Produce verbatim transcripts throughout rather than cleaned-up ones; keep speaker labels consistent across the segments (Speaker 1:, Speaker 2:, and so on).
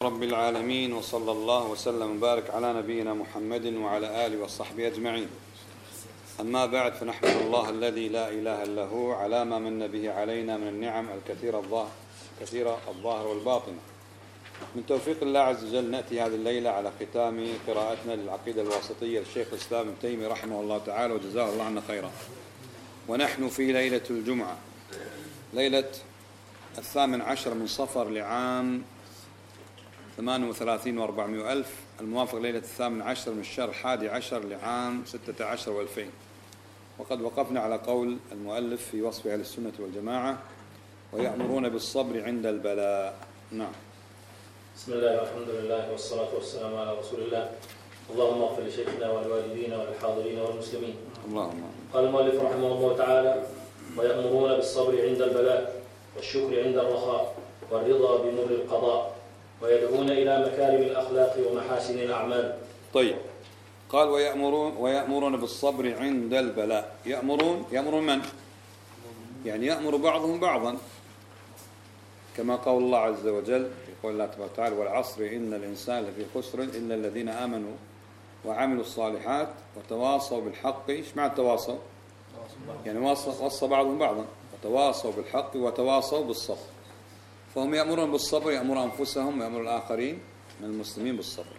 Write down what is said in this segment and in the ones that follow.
Speaker 1: رب العالمين، وصلى الله وسلم وبارك على نبينا محمد وعلى آله وصحبه أجمعين. أما بعد، فنحمد الله الذي لا إله إلا هو على ما من به علينا من النعم الكثيرة الظاهرة كثيرة الظاهرة والباطنة. من توفيق الله عز وجل نأتي هذه الليلة على ختام قراءتنا للعقيدة الواسطية للشيخ الإسلام ابن تيمية رحمه الله تعالى وجزاه الله عنا خيرا. ونحن في ليلة الجمعة، ليلة الثامن عشر من صفر لعام ثمانية وثلاثين وأربعمائة ألف، الموافق ليلة الثامن عشر من الشهر الحادي عشر لعام ستة عشر وألفين. وقد وقفنا على قول المؤلف في وصف أهل السنة والجماعة: ويأمرون بالصبر عند البلاء. نعم.
Speaker 2: بسم الله والحمد لله والصلاة والسلام على رسول الله. اللهم اغفر لشيخنا والوالدين والحاضرين والمسلمين.
Speaker 1: اللهم.
Speaker 2: قال المؤلف رحمه الله تعالى: ويأمرون بالصبر عند البلاء والشكر عند الرخاء والرضا بمر القضاء ويدعون إلى مكارم الأخلاق ومحاسن الأعمال.
Speaker 1: طيب، قال ويأمرون ويأمرون بالصبر عند البلاء. يأمرون يأمرون من؟ يعني يأمر بعضهم بعضا، كما قال الله عز وجل يقول الله تبارك وتعالى: والعصر إن الإنسان لفي خسر إلا الذين آمنوا وعملوا الصالحات وتواصوا بالحق. إيش معنى التواصوا؟ يعني وصى بعضهم بعضا، وتواصوا بالحق وتواصوا بالصبر. فهم يأمرون بالصبر، يأمر أنفسهم ويأمر الآخرين من المسلمين بالصبر.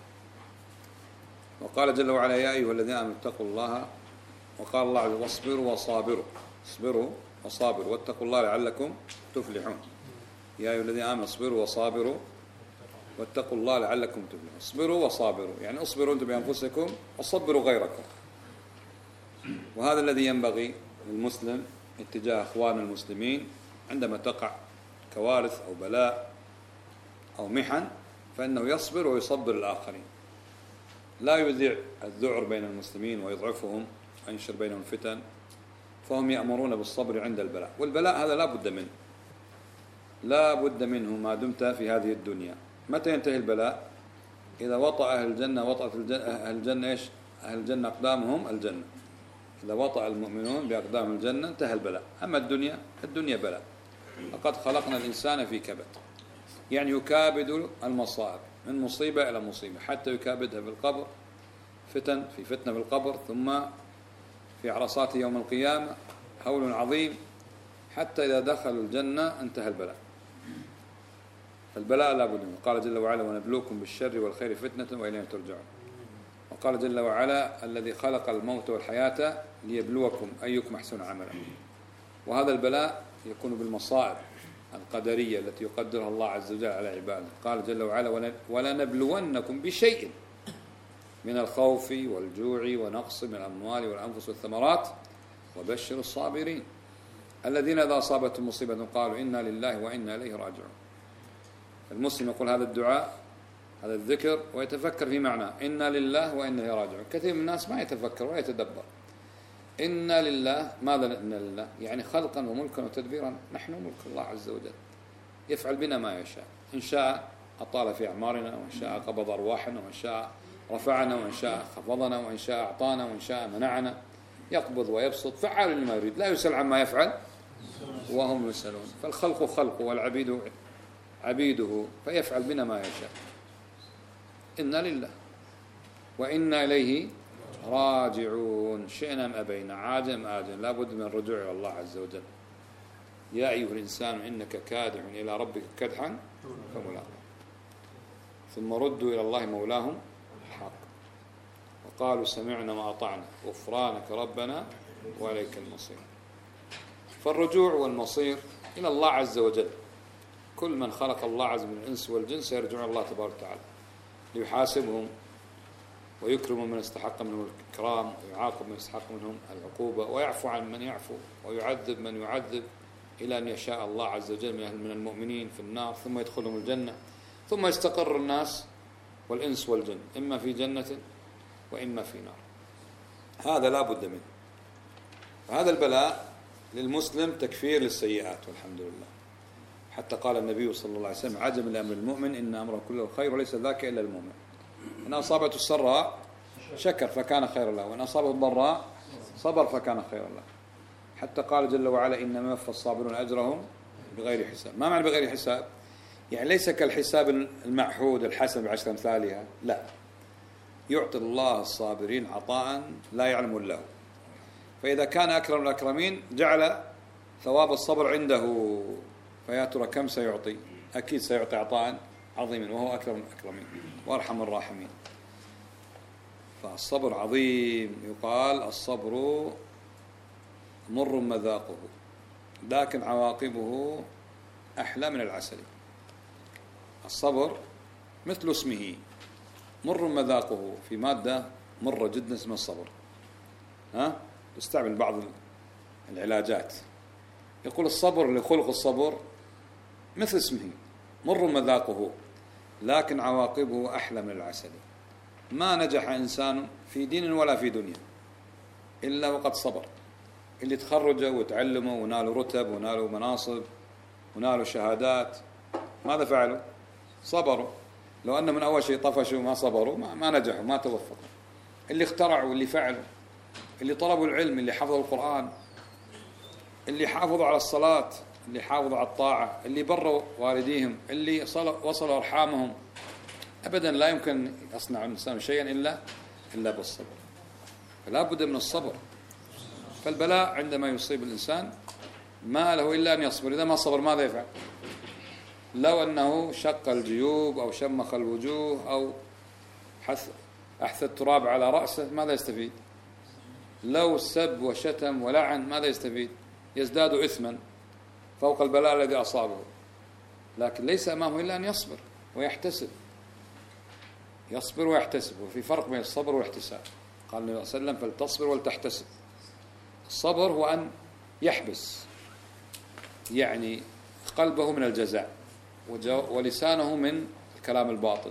Speaker 1: وقال جل وعلا: يا أيها الذين آمنوا اتقوا الله. وقال الله عز وجل: واصبروا وصابروا. اصبروا وصابروا واتقوا الله لعلكم تفلحون. يا أيها الذين آمنوا اصبروا وصابروا واتقوا الله لعلكم تفلحون. اصبروا وصابروا يعني اصبروا أنتم بأنفسكم وصبروا غيركم. وهذا الذي ينبغي للمسلم اتجاه أخوان المسلمين عندما تقع كوارث أو بلاء أو محن، فإنه يصبر ويصبر الآخرين، لا يذيع الذعر بين المسلمين ويضعفهم وينشر بينهم الفتن. فهم يأمرون بالصبر عند البلاء. والبلاء هذا لا بد منه، لا بد منه ما دمت في هذه الدنيا. متى ينتهي البلاء؟ إذا وطأ أهل الجنة وطأت الجنة أهل الجنة إيش؟ أهل الجنة أقدامهم الجنة. إذا وطأ المؤمنون بأقدام الجنة انتهى البلاء. أما الدنيا، الدنيا بلاء. لقد خلقنا الإنسان في كبد، يعني يكابد المصائب من مصيبة إلى مصيبة، حتى يكابدها في القبر، فتن في فتنة في القبر، ثم في عرصات يوم القيامة هول عظيم، حتى إذا دخلوا الجنة انتهى البلاء. البلاء لا بد منه. قال جل وعلا: ونبلوكم بالشر والخير فتنة وإلينا ترجعون. وقال جل وعلا: الذي خلق الموت والحياة ليبلوكم أيكم أحسن عملا. وهذا البلاء يكون بالمصائب القدرية التي يقدرها الله عز وجل على عباده. قال جل وعلا: ولنبلونكم بشيء من الخوف والجوع ونقص من الأموال والأنفس والثمرات وبشر الصابرين الذين إذا أصابتهم مصيبة قالوا إنا لله وإنا إليه راجعون. المسلم يقول هذا الدعاء، هذا الذكر، ويتفكر في معناه: إنا لله وإنا إليه راجعون. كثير من الناس ما يتفكر ولا يتدبر. إنا لله، ماذا إنا لله؟ يعني خلقا وملكا وتدبيرا. نحن ملك الله عز وجل، يفعل بنا ما يشاء. إن شاء أطال في أعمارنا، وإن شاء قبض أرواحنا، وإن شاء رفعنا، وإن شاء خفضنا، وإن شاء أعطانا، وإن شاء منعنا. يقبض ويبسط، فعال لما يريد، لا يسأل عما يفعل وهم يسألون. فالخلق خلقه والعبيد عبيده، فيفعل بنا ما يشاء. إنا لله وإنا إليه راجعون، شئنا أم أبينا، عاجل آجل، لا بد من الرجوع إلى الله عز وجل. يا أيها الإنسان إنك كادح إلى ربك كدحا فملاقيه ثم ردوا إلى الله مولاهم الحق وقالوا سمعنا وأطعنا غفرانك ربنا وإليك المصير. فالرجوع والمصير إلى الله عز وجل. كل من خلق الله عز وجل من الإنس والجن سيرجعون الله تبارك وتعالى ليحاسبهم ويكرم من استحق منهم الإكرام ويعاقب من استحق منهم العقوبة ويعفو عن من يعفو ويعذب من يعذب، إلى أن يشاء الله عز وجل من المؤمنين في النار ثم يدخلهم الجنة، ثم يستقر الناس والإنس والجن إما في جنة وإما في نار. هذا لا بد منه. هذا البلاء للمسلم تكفير للسيئات والحمد لله. حتى قال النبي صلى الله عليه وسلم: عجب لأمر المؤمن إن أمره كله خير وليس ذاك إلا المؤمن. إن أصابته السراء شكر فكان خيرا له، وإن أصابته الضراء صبر فكان خيرا له. حتى قال جل وعلا: إنما يوفى الصابرون أجرهم بغير حساب. ما معنى بغير حساب؟ يعني ليس كالحساب المعهود الحسن بعشر أمثالها، لا، يعطي الله الصابرين عطاء لا يعلم له. فإذا كان أكرم الأكرمين جعل ثواب الصبر عنده، فيا ترى كم سيعطي؟ أكيد سيعطي عطاء عظيما، وهو أكرم الأكرمين وأرحم الراحمين. فالصبر عظيم. يقال الصبر مر مذاقه لكن عواقبه أحلى من العسل. الصبر مثل اسمه، مر مذاقه، في مادة مرة جدا اسمها الصبر، ها تستعمل بعض العلاجات. يقول الصبر لخلق الصبر مثل اسمه، مر مذاقه لكن عواقبه أحلى من العسل. ما نجح إنسان في دين ولا في دنيا إلا وقد صبر. اللي تخرجوا وتعلموا ونالوا رتب ونالوا مناصب ونالوا شهادات، ماذا فعلوا؟ صبروا. لو أن من أول شيء طفشوا ما صبروا ما نجحوا ما توفقوا. اللي اخترعوا، اللي فعلوا، اللي طلبوا العلم، اللي حفظوا القرآن، اللي حافظوا على الصلاة، اللي حافظوا على الطاعة، اللي بروا والديهم، اللي وصلوا أرحامهم، أبدا لا يمكن يصنع الإنسان شيئا إلا إلا بالصبر. فلا بد من الصبر. فالبلاء عندما يصيب الإنسان ما له إلا أن يصبر. إذا ما صبر ماذا يفعل؟ لو أنه شق الجيوب أو شمخ الوجوه أو حث أحث التراب على رأسه ماذا يستفيد؟ لو سب وشتم ولعن ماذا يستفيد؟ يزداد إثما فوق البلاء الذي أصابه. لكن ليس أمامه إلا أن يصبر ويحتسب. يصبر ويحتسب. وفي فرق بين الصبر والاحتساب. قال النبي صلى الله عليه وسلم فلتصبر ولتحتسب. الصبر هو أن يحبس يعني قلبه من الجزع، ولسانه من الكلام الباطل،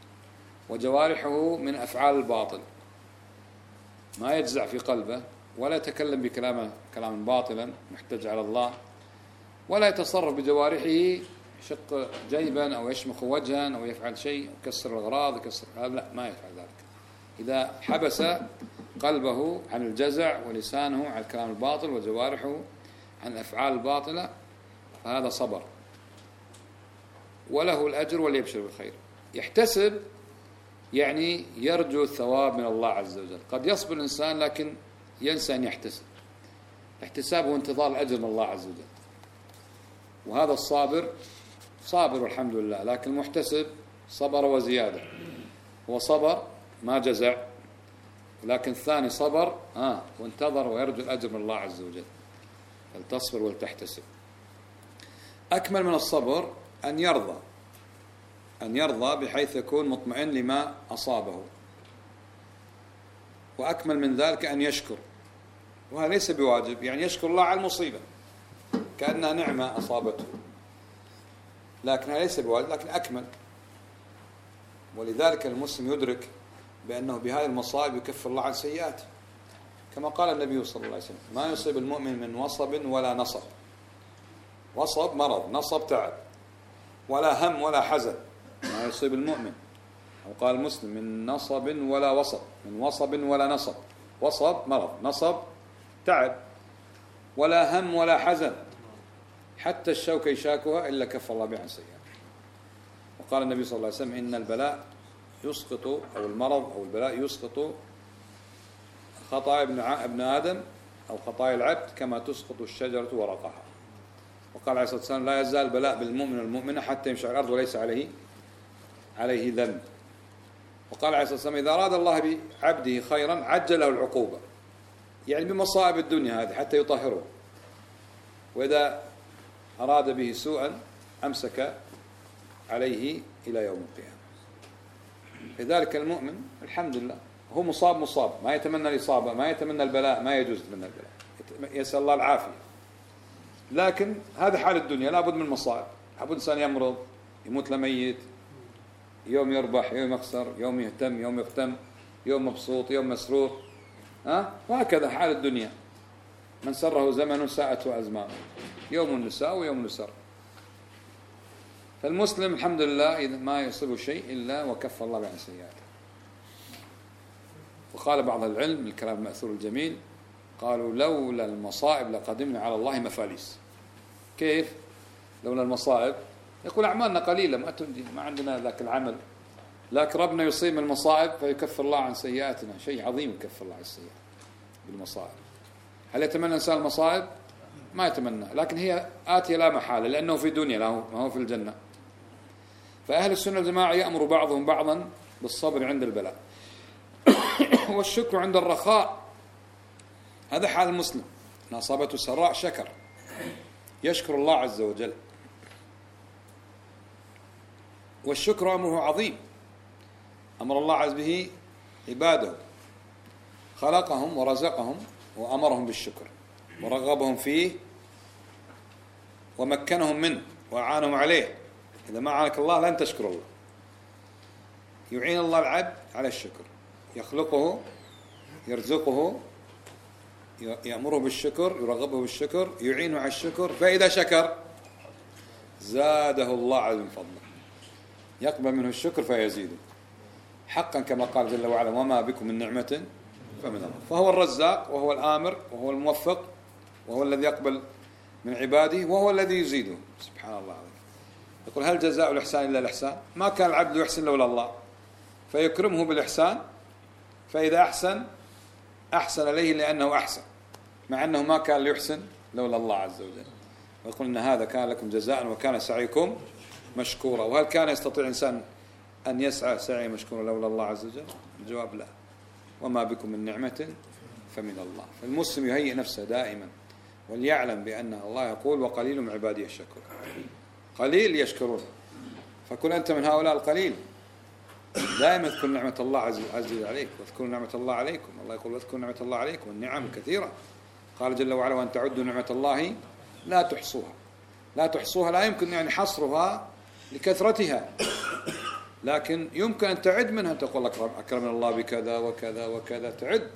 Speaker 1: وجوارحه من أفعال الباطل، ما يجزع في قلبه ولا يتكلم بكلامه كلام باطلا محتج على الله، ولا يتصرف بجوارحه يشق جيبا أو يشمخ وجها أو يفعل شيء يكسر الأغراض يكسر، لا ما يفعل ذلك. إذا حبس قلبه عن الجزع ولسانه عن الكلام الباطل وجوارحه عن الأفعال الباطلة فهذا صبر، وله الأجر وليبشر بالخير. يحتسب يعني يرجو الثواب من الله عز وجل. قد يصبر الإنسان لكن ينسى أن يحتسب. الاحتساب هو انتظار الأجر من الله عز وجل. وهذا الصابر صابر والحمد لله، لكن المحتسب صبر وزيادة. هو صبر ما جزع، ولكن الثاني صبر آه وانتظر ويرجو الأجر من الله عز وجل. فلتصبر ولتحتسب. أكمل من الصبر أن يرضى، أن يرضى بحيث يكون مطمئن لما أصابه. وأكمل من ذلك أن يشكر، وهذا ليس بواجب، يعني يشكر الله على المصيبة كأنها نعمة أصابته، لكنها ليس بواجب، لكن أكمل. ولذلك المسلم يدرك بأنه بهذه المصائب يكفر الله عن سيئاته، كما قال النبي صلى الله عليه وسلم ما يصيب المؤمن من وصب ولا نصب. وصب مرض، نصب تعب، ولا هم ولا حزن ما يصيب المؤمن. أو قال مسلم من نصب ولا وصب، من وصب ولا نصب. وصب مرض، نصب تعب، ولا هم ولا حزن حتى الشوكة يشاكها إلا كفر الله بها عن سيئاته. وقال النبي صلى الله عليه وسلم إن البلاء يسقط، أو المرض أو البلاء يسقط خطايا ابن ابن آدم أو خطايا العبد كما تسقط الشجرة ورقها. وقال عليه الصلاة والسلام لا يزال البلاء بالمؤمن والمؤمنة حتى يمشي على الأرض وليس عليه عليه ذنب. وقال عليه الصلاة والسلام إذا أراد الله بعبده خيرا عجل له العقوبة، يعني بمصائب الدنيا هذه حتى يطهره، وإذا أراد به سوءا أمسك عليه إلى يوم القيامة. لذلك المؤمن الحمد لله هو مصاب مصاب، ما يتمنى الإصابة، ما يتمنى البلاء، ما يجوز من البلاء، يسأل الله العافية. لكن هذا حال الدنيا، لا بد من مصائب. لابد إنسان يمرض، يموت لميت، يوم يربح يوم يخسر، يوم يهتم يوم يغتم، يوم مبسوط يوم مسرور، ها وهكذا حال الدنيا. من سره زمن ساءته أزمان، يوم نساء ويوم نسر. فالمسلم الحمد لله إذا ما يصيب شيء إلا وكف الله عن سيئاته. وقال بعض العلم الكلام المأثور الجميل، قالوا لولا المصائب لقدمنا على الله مفاليس. كيف؟ لولا المصائب يقول أعمالنا قليلة ما تنجي، ما عندنا ذاك العمل، لكن ربنا يصيب المصائب فيكفر الله عن سيئاتنا. شيء عظيم يكفر الله عن السيئات بالمصائب. هل يتمنى الإنسان المصائب؟ ما يتمنى، لكن هي آتية لا محالة، لأنه في دنيا لا ما هو في الجنة. فأهل السنة الجماعة يأمر بعضهم بعضا بالصبر عند البلاء والشكر عند الرخاء. هذا حال المسلم، إن أصابته سراء شكر، يشكر الله عز وجل. والشكر أمره عظيم، أمر الله عز به عباده، خلقهم ورزقهم وأمرهم بالشكر ورغبهم فيه ومكنهم منه وأعانهم عليه. إذا ما أعانك الله لن تشكر الله. يعين الله العبد على الشكر، يخلقه، يرزقه، يأمره بالشكر، يرغبه بالشكر، يعينه على الشكر. فإذا شكر زاده الله عز من فضله، يقبل منه الشكر فيزيده حقا كما قال جل وعلا: وما بكم من نعمة فمن الله. فهو الرزاق وهو الآمر وهو الموفق وهو الذي يقبل من عباده وهو الذي يزيده. سبحان الله عليك. يقول: هل جزاء الإحسان إلا الإحسان؟ ما كان العبد يحسن لولا الله، فيكرمه بالإحسان، فإذا أحسن أحسن إليه لأنه أحسن، مع أنه ما كان ليحسن لولا الله عز وجل. ويقول: إن هذا كان لكم جزاء وكان سعيكم مشكورا. وهل كان يستطيع إنسان أن يسعى سعي مشكورا لولا الله عز وجل؟ الجواب لا. وما بكم من نعمة فمن الله. فالمسلم يهيئ نفسه دائما وليعلم بأن الله يقول: وقليل من عبادي الشكور. قليل يشكرون، فكن أنت من هؤلاء القليل. دائما اذكر نعمة الله عز وجل عليك، واذكروا نعمة الله عليكم. الله يقول: واذكروا نعمة الله عليكم، والنعم كثيرة. قال جل وعلا: وأن تعدوا نعمة الله لا تحصوها. لا تحصوها لا يمكن يعني حصرها لكثرتها، لكن يمكن أن تعد منها. تقول: أكرمنا الله بكذا وكذا وكذا. تعد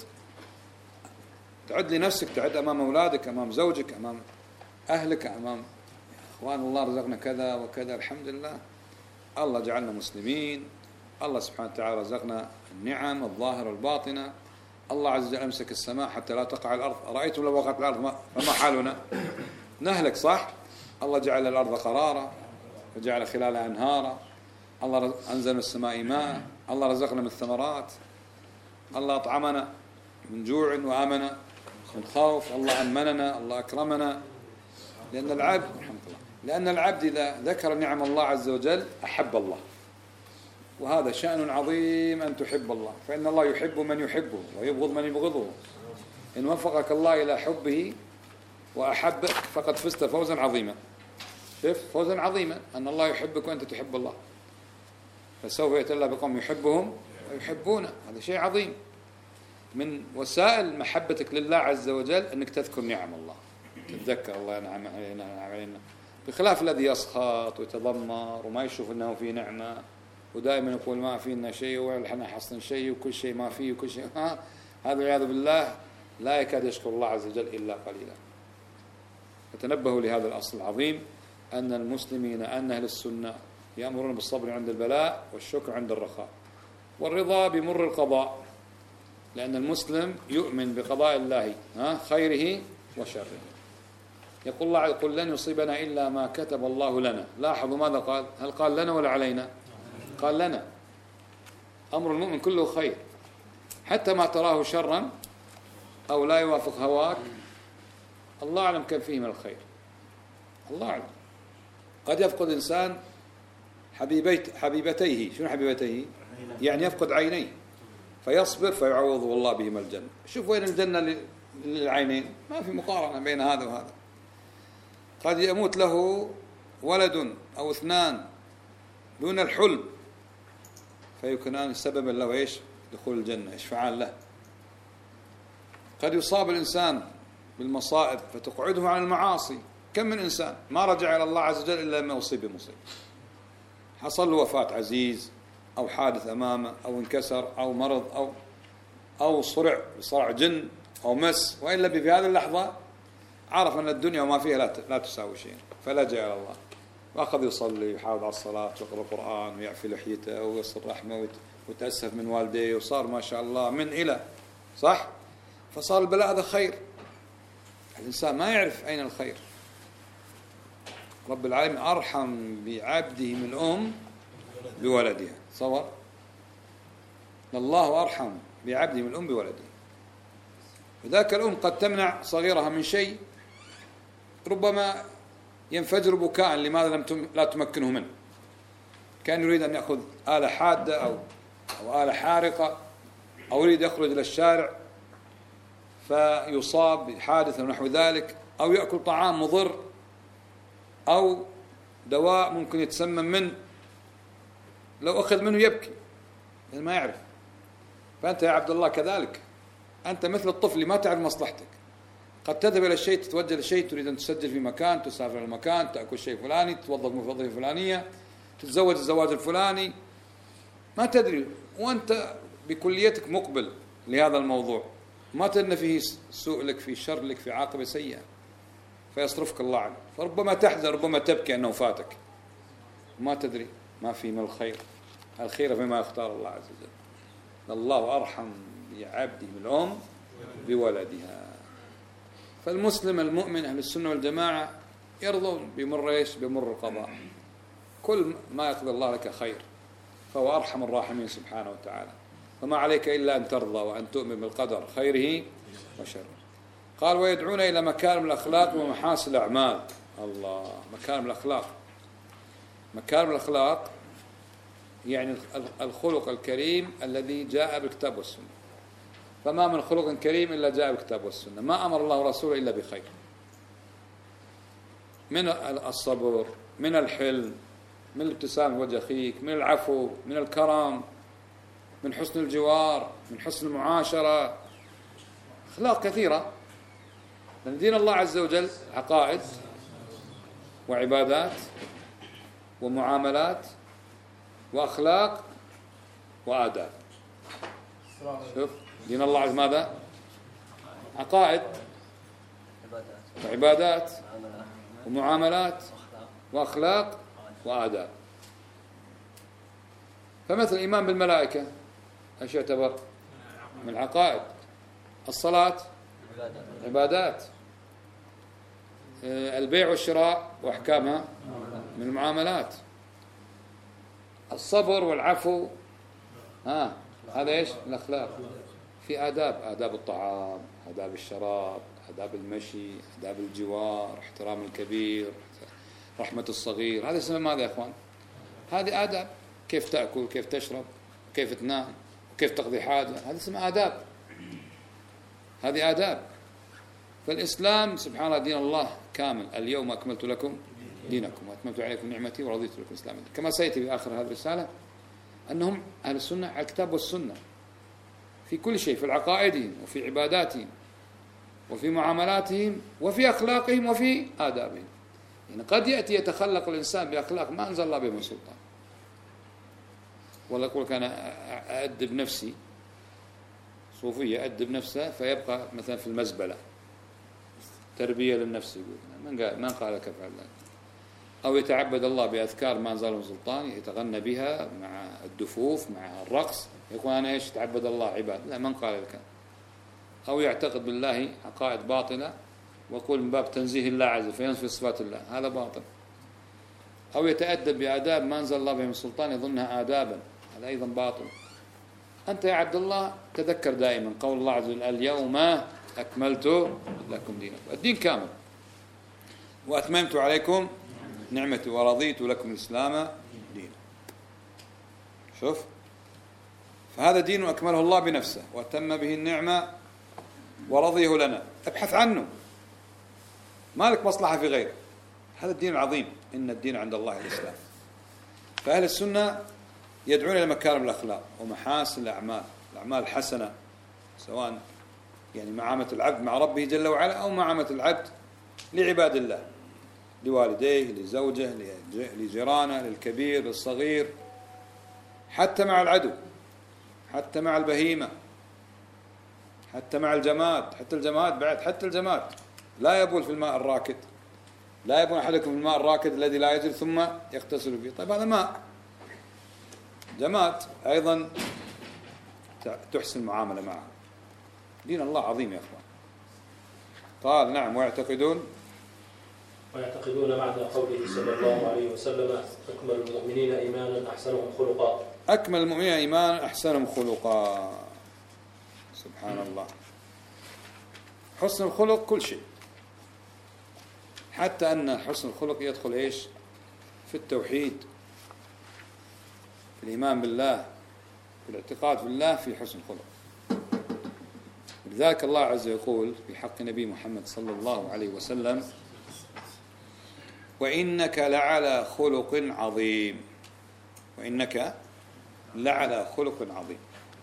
Speaker 1: تعد لنفسك، تعد أمام أولادك، أمام زوجك، أمام أهلك، أمام إخوان. الله رزقنا كذا وكذا، الحمد لله. الله جعلنا مسلمين، الله سبحانه وتعالى رزقنا النعم الظاهرة والباطنة. الله عز وجل أمسك السماء حتى لا تقع الأرض. أرأيتم لو وقعت الأرض فما حالنا؟ نهلك، صح؟ الله جعل الأرض قرارا وجعل خلالها أنهارا. الله أنزل من السماء ماء. الله رزقنا من الثمرات. الله أطعمنا من جوع وآمنا من خوف. الله أمننا، الله أكرمنا. لأن العبد رحمة الله لأن العبد إذا ذكر نعم الله عز وجل أحب الله، وهذا شأن عظيم أن تحب الله، فإن الله يحب من يحبه ويبغض من يبغضه. إن وفقك الله إلى حبه وأحبك فقد فزت فوزا عظيما. شوف، فوزا عظيما أن الله يحبك وأنت تحب الله. فسوف يأتي الله بقوم يحبهم ويحبونه. هذا شيء عظيم. من وسائل محبتك لله عز وجل أنك تذكر نعم الله، تتذكر الله ينعم علينا ينعم علينا، بخلاف الذي يسخط ويتذمر وما يشوف أنه في نعمة، ودائما يقول ما فينا شيء ونحن حصل شيء وكل شيء ما فيه وكل شيء ها. هذا والعياذ بالله لا يكاد يشكر الله عز وجل إلا قليلا. فتنبهوا لهذا الأصل العظيم، أن المسلمين أن أهل السنة يأمرون بالصبر عند البلاء والشكر عند الرخاء والرضا بمر القضاء، لأن المسلم يؤمن بقضاء الله ها خيره وشره. يقول الله: يقول لن يصيبنا إلا ما كتب الله لنا. لاحظوا ماذا قال؟ هل قال لنا ولا علينا؟ قال لنا. أمر المؤمن كله خير، حتى ما تراه شرا أو لا يوافق هواك الله أعلم كم فيه من الخير. الله أعلم. قد يفقد إنسان حبيبيت حبيبتيه. شنو حبيبتيه؟ يعني يفقد عينيه، فيصبر فيعوضه الله بهما الجنة. شوف وين الجنة للعينين؟ ما في مقارنة بين هذا وهذا. قد يموت له ولد أو اثنان دون الحلم، فيكونان سببا له إيش؟ دخول الجنة، يشفعان له. قد يصاب الإنسان بالمصائب فتقعده عن المعاصي. كم من إنسان ما رجع إلى الله عز وجل إلا ما أصيب بمصيبة، حصل له وفاة عزيز أو حادث أمامه أو انكسر أو مرض أو أو صرع بصرع جن أو مس، وإلا في هذه اللحظة عرف أن الدنيا وما فيها لا لا تساوي شيء، فلجأ إلى الله وأخذ يصلي ويحافظ على الصلاة ويقرأ القرآن ويعفي لحيته ويصل رحمه ويتأسف من والديه، وصار ما شاء الله من إلى صح. فصار البلاء هذا خير. الإنسان ما يعرف أين الخير. رب العالمين أرحم بعبده من الأم بولدها. تصور، الله أرحم بعبده من الأم بولدها. وذاك الأم قد تمنع صغيرها من شيء ربما ينفجر بكاء، لماذا لم لا تمكنه منه؟ كان يريد أن يأخذ آلة حادة أو أو آلة حارقة، أو يريد يخرج إلى الشارع فيصاب بحادث ونحو ذلك، أو يأكل طعام مضر أو دواء ممكن يتسمم منه، لو أخذ منه يبكي لأنه ما يعرف. فأنت يا عبد الله كذلك، أنت مثل الطفل ما تعرف مصلحتك. قد تذهب إلى الشيء، تتوجه لشيء، تريد أن تسجل في مكان، تسافر إلى مكان، تأكل شيء فلاني، تتوظف وظيفة فلانية، تتزوج الزواج الفلاني، ما تدري، وأنت بكليتك مقبل لهذا الموضوع، ما تدري فيه سوء لك، في شر لك، في عاقبة سيئة، فيصرفك الله عنه. فربما تحزن، ربما تبكي أنه فاتك، ما تدري ما في من الخير. الخير فيما يختار الله عز وجل. الله أرحم بعبده من الأم بولدها. فالمسلم المؤمن أهل السنة والجماعة يرضون بمر إيش؟ بمر القضاء. كل ما يقضي الله لك خير، فهو أرحم الراحمين سبحانه وتعالى. فما عليك إلا أن ترضى وأن تؤمن بالقدر خيره وشره. قال ويدعون إلى مكارم الأخلاق ومحاسن الأعمال. الله، مكارم الأخلاق. مكارم الأخلاق يعني الخلق الكريم الذي جاء بالكتاب والسنة. فما من خلق كريم إلا جاء بالكتاب والسنة. ما أمر الله رسوله إلا بخير، من الصبر، من الحلم، من الابتسام وجه أخيك، من العفو، من الكرم، من حسن الجوار، من حسن المعاشرة. أخلاق كثيرة. لأن دين الله عز وجل عقائد وعبادات ومعاملات وأخلاق وآداب. شوف دين الله عز ماذا؟ عقائد وعبادات ومعاملات وأخلاق وآداب. فمثل الإيمان بالملائكة ايش يعتبر؟ من العقائد. الصلاة عبادات. البيع والشراء وأحكامها من المعاملات. الصبر والعفو ها هذا ايش؟ الأخلاق. في آداب، آداب الطعام، آداب الشراب، آداب المشي، آداب الجوار، احترام الكبير، رحمة الصغير. هذا اسمه ماذا يا أخوان؟ هذه آداب. كيف تأكل، كيف تشرب، كيف تنام، كيف تقضي حاجة، هذا اسمه آداب. هذه آداب. فالإسلام سبحان الله دين الله كامل. اليوم أكملت لكم دينكم وأتممت عليكم نعمتي ورضيت لكم الإسلام. كما سيأتي في آخر هذه الرسالة أنهم أهل السنة على الكتاب والسنة في كل شيء، في العقائدهم وفي عباداتهم وفي معاملاتهم وفي أخلاقهم وفي آدابهم. يعني قد يأتي يتخلق الإنسان بأخلاق ما أنزل الله به من سلطان. والله يقول كان أأدب نفسي، صوفية أدب نفسه فيبقى مثلا في المزبلة، تربية للنفس. يقول من قال من قال لك افعل ذلك؟ أو يتعبد الله بأذكار ما أنزله من سلطان، يتغنى بها مع الدفوف مع الرقص، يقول أنا إيش تعبد الله عباد. لا، من قال لك؟ أو يعتقد بالله عقائد باطلة ويقول من باب تنزيه الله عز وجل فينفي صفات الله، هذا باطل. أو يتأدب بآداب ما أنزل الله به من سلطان يظنها آدابا، هذا أيضا باطل. أنت يا عبد الله تذكر دائما قول الله عز وجل اليوم أكملت لكم دينكم. الدين كامل. وأتممت عليكم نعمتي ورضيت لكم الإسلام دينا. شوف، فهذا دين أكمله الله بنفسه وأتم به النعمة ورضيه لنا. ابحث عنه، ما لك مصلحة في غيره. هذا الدين العظيم. إن الدين عند الله الإسلام. فأهل السنة يدعون إلى مكارم الأخلاق ومحاسن الأعمال، الأعمال الحسنة، سواء يعني معاملة العبد مع ربه جل وعلا أو معاملة العبد لعباد الله، لوالديه، لزوجه، لجيرانه، للكبير، للصغير، حتى مع العدو، حتى مع البهيمة، حتى مع الجماد. حتى الجماد بعد، حتى الجماد لا يبول في الماء الراكد. لا يبول أحدكم في الماء الراكد الذي لا يجري ثم يغتسل فيه. طيب هذا ماء جماد أيضا تحسن المعاملة معه. دين الله عظيم يا أخوان. قال نعم ويعتقدون
Speaker 2: ويعتقدون معنى قوله صلى الله عليه وسلم أكمل المؤمنين إيمانا أحسنهم خلقا.
Speaker 1: أكمل المؤمنين إيمانا أحسنهم خلقا. سبحان الله. حسن الخلق كل شيء، حتى أن حسن الخلق يدخل إيش؟ في التوحيد، في الإيمان بالله، في الاعتقاد بالله، في حسن الخلق. لذلك الله عز وجل يقول في حق نبي محمد صلى الله عليه وسلم: وإنك لعلى خلق عظيم. وإنك لعلى خلق عظيم.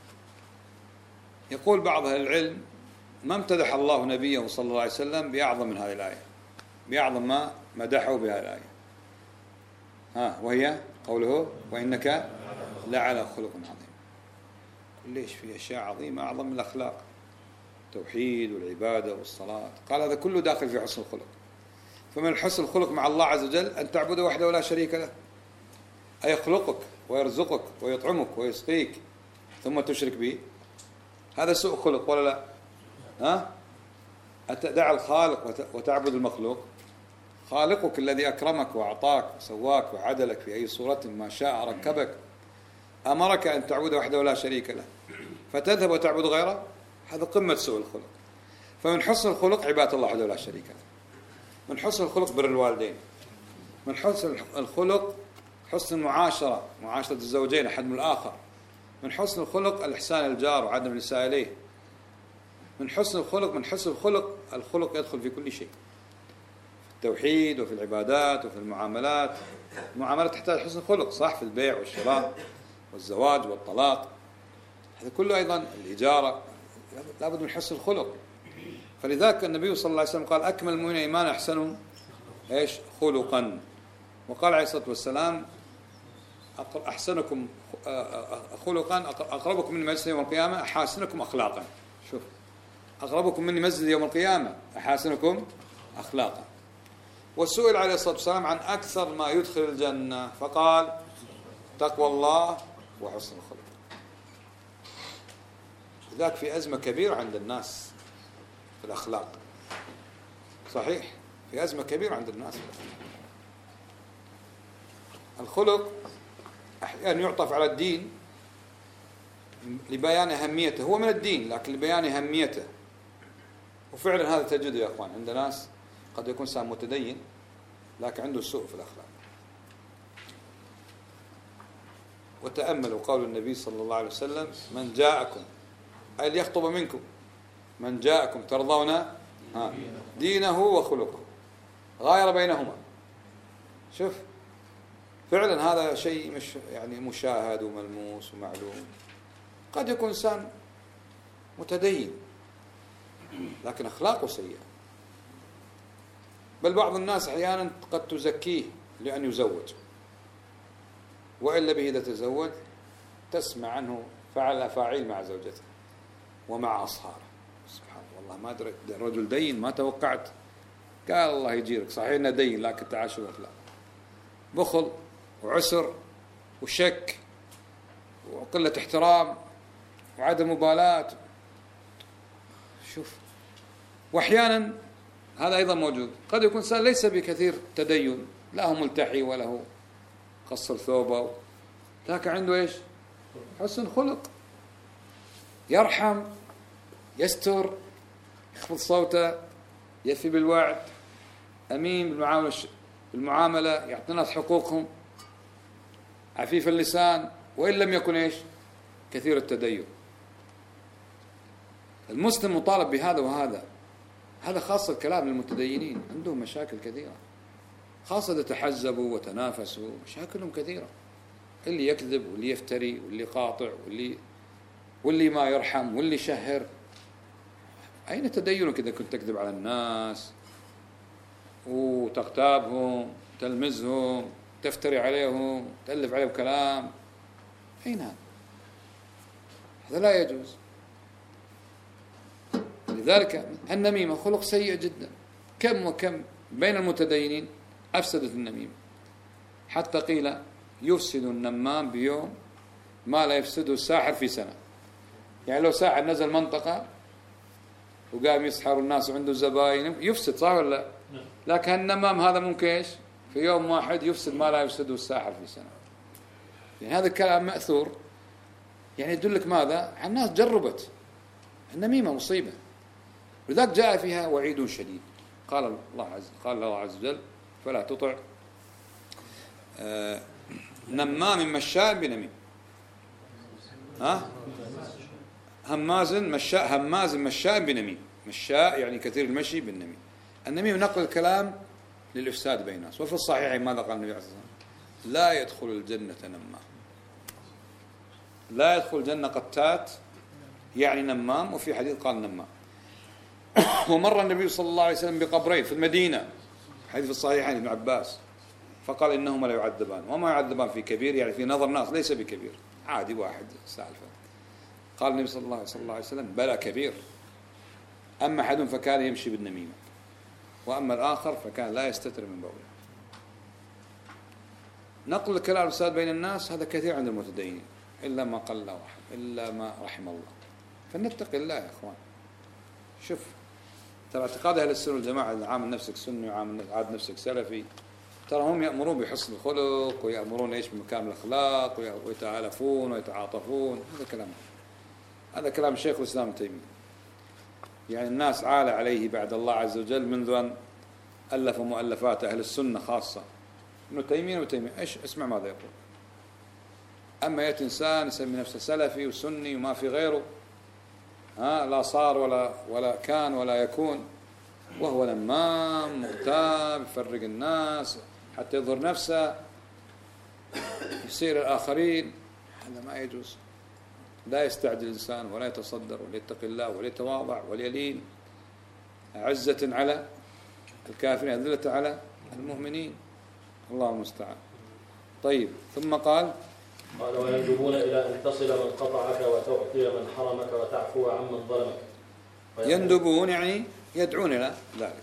Speaker 1: يقول بعض أهل العلم: ما امتدح الله نبيه صلى الله عليه وسلم بأعظم من هذه الآية، بأعظم ما مدحه بهذه الآية، ها وهي قوله: وإنك لعلى خلق عظيم. ليش؟ في أشياء عظيمة أعظم من الأخلاق، التوحيد والعبادة والصلاة، قال هذا كله داخل في حسن الخلق. فمن حسن الخلق مع الله عز وجل أن تعبده وحده ولا شريك له، أي يخلقك ويرزقك ويطعمك ويسقيك ثم تشرك به، هذا سوء خلق ولا لا؟ ها؟ أتدع الخالق وتعبد المخلوق؟ خالقك الذي أكرمك وأعطاك وسواك وعدلك في أي صورة ما شاء ركبك، أمرك أن تعبده وحده ولا شريك له، فتذهب وتعبد غيره، هذا قمة سوء الخلق. فمن حسن الخلق عبادة الله وحده ولا شريك له. من حسن الخلق بر الوالدين. من حسن الخلق حسن المعاشرة، معاشرة الزوجين أحد من الآخر. من حسن الخلق الإحسان الجار وعدم الإساءة إليه. من حسن الخلق من حسن الخلق الخلق يدخل في كل شيء، في التوحيد وفي العبادات وفي المعاملات. المعاملات تحتاج حسن الخلق، صح، في البيع والشراء والزواج والطلاق، هذا كله أيضا الإجارة لابد من حسن الخلق. فلذلك النبي صلى الله عليه وسلم قال: أكمل المؤمنين إيمانا أحسنهم إيش؟ خلقا. وقال عليه الصلاة والسلام: أحسنكم خلقا أقربكم مني مجلسا يوم القيامة أحاسنكم أخلاقا. شوف، أقربكم مني مجلسا يوم القيامة أحاسنكم أخلاقا. وسئل عليه الصلاة والسلام عن أكثر ما يدخل الجنة فقال: تقوى الله وحسن الخلق. لذلك في أزمة كبيرة عند الناس في الأخلاق، صحيح، في أزمة كبيرة عند الناس في الأخلاق. الخلق أحيانا يعطف على الدين لبيان أهميته، هو من الدين لكن لبيان أهميته. وفعلا هذا تجده يا أخوان عند ناس قد يكون إنسان متدين لكن عنده سوء في الأخلاق. وتأملوا قول النبي صلى الله عليه وسلم: من جاءكم، أي ليخطب منكم، من جاءكم ترضون دينه وخلقه، غاير بينهما. شوف، فعلا هذا شيء مش يعني مشاهد وملموس ومعلوم. قد يكون إنسان متدين لكن أخلاقه سيئة، بل بعض الناس أحيانا قد تزكيه لأن يزوج، وإلا به إذا تزوج تسمع عنه فعل أفاعيل مع زوجته ومع أصهاره. سبحان الله، والله ما أدري الرجل دين ما توقعت. قال الله يجيرك، صحيح إنه دين لكن تعاشر أخلاق، بخل وعسر وشك وقلة احترام وعدم مبالاة. شوف، وأحيانا هذا أيضا موجود، قد يكون إنسان ليس بكثير تدين، لا هو ملتحي ولا هو قصر ثوبه، لكن عنده إيش؟ حسن خلق، يرحم، يستر، يخفض صوته، يفي بالوعد، أمين بالمعاملة بالمعاملة، يعطي الناس حقوقهم، عفيف اللسان، وإن لم يكن إيش؟ كثير التدين. المسلم مطالب بهذا وهذا. هذا خاصة الكلام للمتدينين، عندهم مشاكل كثيرة، خاصة إذا تحزبوا وتنافسوا، مشاكلهم كثيرة، اللي يكذب واللي يفتري واللي قاطع واللي واللي ما يرحم واللي يشهر. أين تدينك إذا كنت تكذب على الناس وتغتابهم، تلمزهم، تفتري عليهم، تألف عليهم كلام؟ أين هذا؟ هذا لا يجوز. لذلك النميمة خلق سيء جدا. كم وكم بين المتدينين أفسدت النميمة، حتى قيل يفسد النمام بيوم ما لا يفسده الساحر في سنة. يعني لو ساحر نزل منطقة وقام يسحر الناس وعنده زباين يفسد، صح ولا لا؟ لكن النمام هذا ممكن إيش في يوم واحد يفسد ما لا يفسده الساحر في سنة. يعني هذا الكلام مأثور، يعني يدلك ماذا؟ على الناس جربت النميمة مصيبة، ولذلك جاء فيها وعيد شديد. قال الله عز قال الله عز وجل: فلا تطع آه نمام مشاء بنميم، ها هماز مشاء هماز مشاء بنميم. مشاء يعني كثير المشي بالنميم. النميم نقل الكلام للإفساد بين الناس. وفي الصحيحين ماذا قال النبي عليه الصلاة والسلام؟ لا يدخل الجنة نمام، لا يدخل الجنة قتات يعني نمام. وفي حديث قال نمام. ومر النبي صلى الله عليه وسلم بقبرين في المدينة، حديث في الصحيحين ابن عباس، فقال إنهما لا يعذبان. وما يعذبان في كبير يعني في نظر الناس ليس بكبير، عادي واحد سالفة. قال النبي صلى الله صلى الله عليه وسلم: بلى كبير. أما أحد فكان يمشي بالنميمة، وأما الآخر فكان لا يستتر من بوله. نقل الكلام الفساد بين الناس هذا كثير عند المتدينين، إلا ما قل واحد، إلا ما رحم الله. فنتقي الله يا إخوان. شوف ترى اعتقاد أهل السنة والجماعة إذا عامل نفسك سني وعامل عاد نفسك سلفي، ترى هم يأمرون بحسن الخلق ويأمرون إيش بمكارم الأخلاق ويتعالفون ويتعاطفون. هذا كلام هذا كلام شيخ الإسلام ابن تيمية. يعني الناس عال عليه بعد الله عز وجل منذ أن ألف مؤلفات أهل السنة خاصة ابن تيمية. ابن تيمية إيش اسمع ماذا يقول. أما يأتي إنسان يسمي نفسه سلفي وسني وما في غيره، ها لا صار ولا ولا كان ولا يكون، وهو نمام مغتاب يفرق الناس حتى يظهر نفسه يسير الآخرين. هذا ما يجوز. لا يستعجل الإنسان ولا يتصدر ولا يتقي الله ولا يتواضع ولا يلين. عزة على الكافرين، أذلة على المؤمنين. الله المستعان. طيب ثم قال
Speaker 2: قال: ويندبون إلى أن تصل من قطعك وتعطي من حرمك وتعفو عمن ظلمك.
Speaker 1: يندبون يعني يدعون إلى ذلك،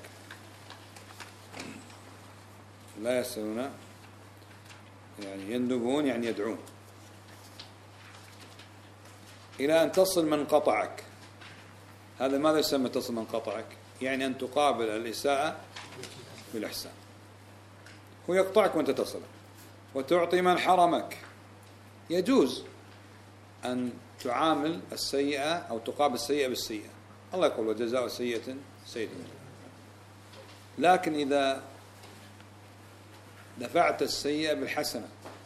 Speaker 1: لا يسألون، يعني يندبون يعني يدعون إلى أن تصل من قطعك. هذا ماذا يسمى تصل من قطعك؟ يعني أن تقابل الإساءة بالإحسان. هو يقطعك وأنت تصل. وتعطي من حرمك. يجوز أن تعامل السيئة أو تقابل السيئة بالسيئة. الله يقول: وجزاء سيئة سيئة. لكن إذا دفعت السيئة بالحسنة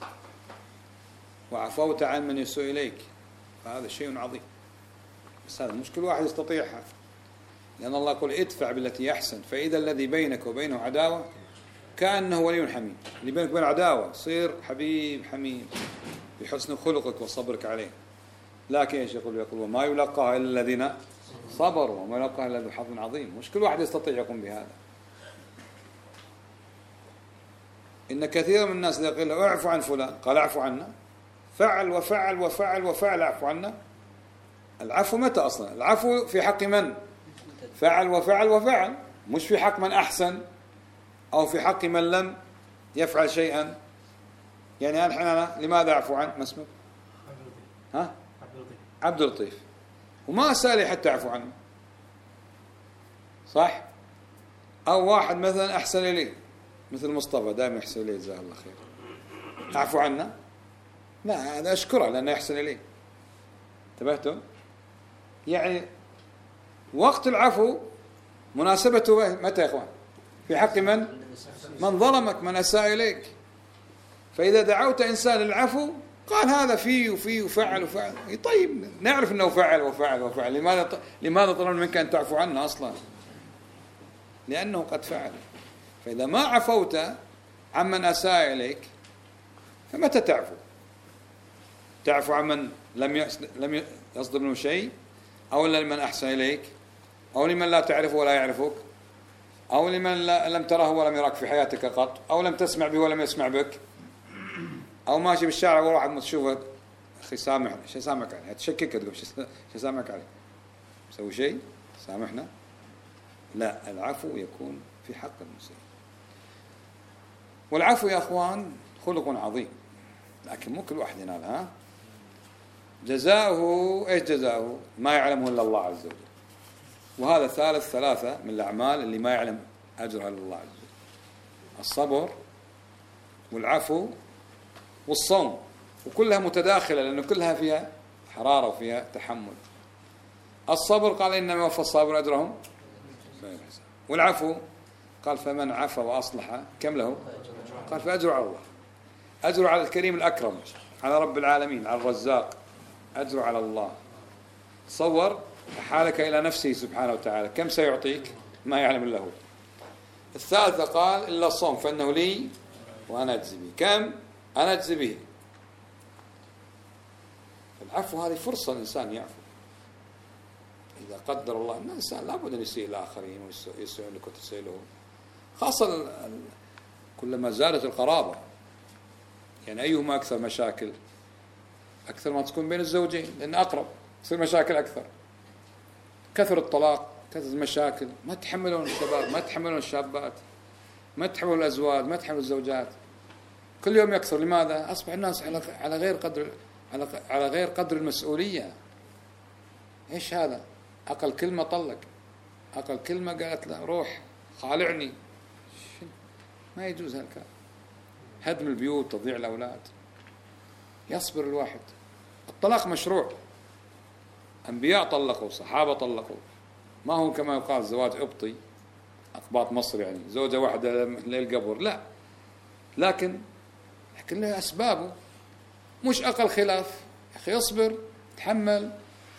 Speaker 1: وعفوت عن من يسوء إليك فهذا شيء عظيم. بس هذا مش كل واحد يستطيعها، لأن الله يقول: ادفع بالتي أحسن فإذا الذي بينك وبينه عداوة كأنه ولي حميم. اللي بينك وبين عداوة صير حبيب حميم بحسن خلقك وصبرك عليه. لكن ايش يقول؟ يقول: وما يلقاها إلا الذين صبروا وما يلقاها إلا ذو حظ عظيم. مش كل واحد يستطيع يقوم بهذا. إن كثير من الناس إذا قيل له اعفو عن فلان قال: اعفو عنه. فعل وفعل وفعل وفعل اعفو عنه. العفو متى أصلا؟ العفو في حق من؟ فعل وفعل وفعل، مش في حق من أحسن أو في حق من لم يفعل شيئا. يعني الحين أنا لماذا أعفو عنه؟ ما اسمه؟ ها؟ عبد اللطيف، وما أسألي حتى أعفو عنه، صح؟ أو واحد مثلا أحسن إلي مثل مصطفى دائما يحسن إلي جزاه الله خير، أعفو عنه؟ لا، هذا أشكره لأنه يحسن إلي. انتبهتم؟ يعني وقت العفو مناسبته متى يا إخوان؟ في حق من؟ من ظلمك، من أساء إليك. فإذا دعوت إنسان للعفو قال هذا فيه وفيه وفعل وفعل، طيب نعرف أنه فعل وفعل وفعل، لماذا لماذا طلب منك أن تعفو عنه أصلا؟ لأنه قد فعل. فإذا ما عفوت عمن أساء إليك فمتى تعفو؟ تعفو عمن لم لم يصدر منه شيء، أو لمن أحسن إليك، أو لمن لا تعرفه ولا يعرفك، أو لمن لم تره ولم يراك في حياتك قط، أو لم تسمع به ولم يسمع بك، أو ماشي بالشارع وواحد ما تشوفه أخي سامحني، شو سامحك عليه؟ تشكك تقول شو سامحك عليه؟ مسوي شيء سامحنا؟ لا، العفو يكون في حق المسلم. والعفو يا أخوان خلق عظيم، لكن مو كل واحد ينالها. جزاؤه إيش جزاؤه؟ ما يعلمه إلا الله عز وجل. وهذا ثالث ثلاثة من الأعمال اللي ما يعلم أجرها لله عز وجل. الصبر والعفو والصوم، وكلها متداخلة لأنه كلها فيها حرارة وفيها تحمل. الصبر قال إنما يوفى الصابر أجرهم، والعفو قال فمن عفا وأصلح كم له؟ قال فأجر على الله، أجر على الكريم الأكرم، على رب العالمين، على الرزاق، أجر على الله. تصور حالك إلى نفسه سبحانه وتعالى، كم سيعطيك؟ ما يعلم إلا هو. الثالثة قال إلا الصوم فإنه لي وأنا أجزي به. كم؟ أنا أجزي به. العفو هذه فرصة الإنسان يعفو. إذا قدر الله أن الإنسان لابد أن يسيء الآخرين ويسيء لك وتسيء له، خاصة كلما زادت القرابة. يعني أيهما أكثر مشاكل؟ أكثر ما تكون بين الزوجين، لأن أقرب تصير مشاكل أكثر. كثر الطلاق، كثر المشاكل، ما تحملون الشباب، ما تحملون الشابات، ما تحملون الأزواج، ما تحملون الزوجات، كل يوم يكثر. لماذا؟ أصبح الناس على غير قدر على غير قدر المسؤولية. إيش هذا؟ أقل كلمة طلق، أقل كلمة قالت له روح خالعني. ما يجوز هالكلام. هدم البيوت، تضييع الأولاد. يصبر الواحد. الطلاق مشروع، أنبياء طلقوا، صحابة طلقوا، ما هو كما يقال زواج أبطي، أقباط مصر يعني زوجة واحدة للقبر، لا، لكن لكن له أسبابه. مش أقل خلاف يا أخي، اصبر تحمل.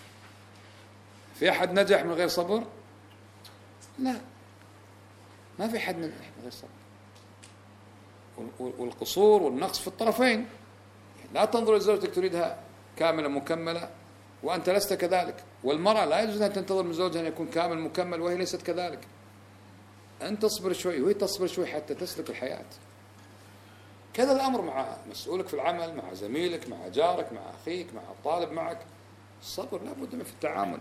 Speaker 1: في أحد نجح من غير صبر؟ لا، ما في حد نجح من غير صبر. والقصور والنقص في الطرفين. لا تنظر لزوجتك تريدها كاملة مكملة وأنت لست كذلك، والمرأة لا يجوز أن تنتظر من زوجها أن يكون كامل مكمل وهي ليست كذلك. أنت تصبر شوي وهي تصبر شوي حتى تسلك الحياة. كذا الأمر مع مسؤولك في العمل، مع زميلك، مع جارك، مع أخيك، مع الطالب معك. الصبر لا بد من في التعامل.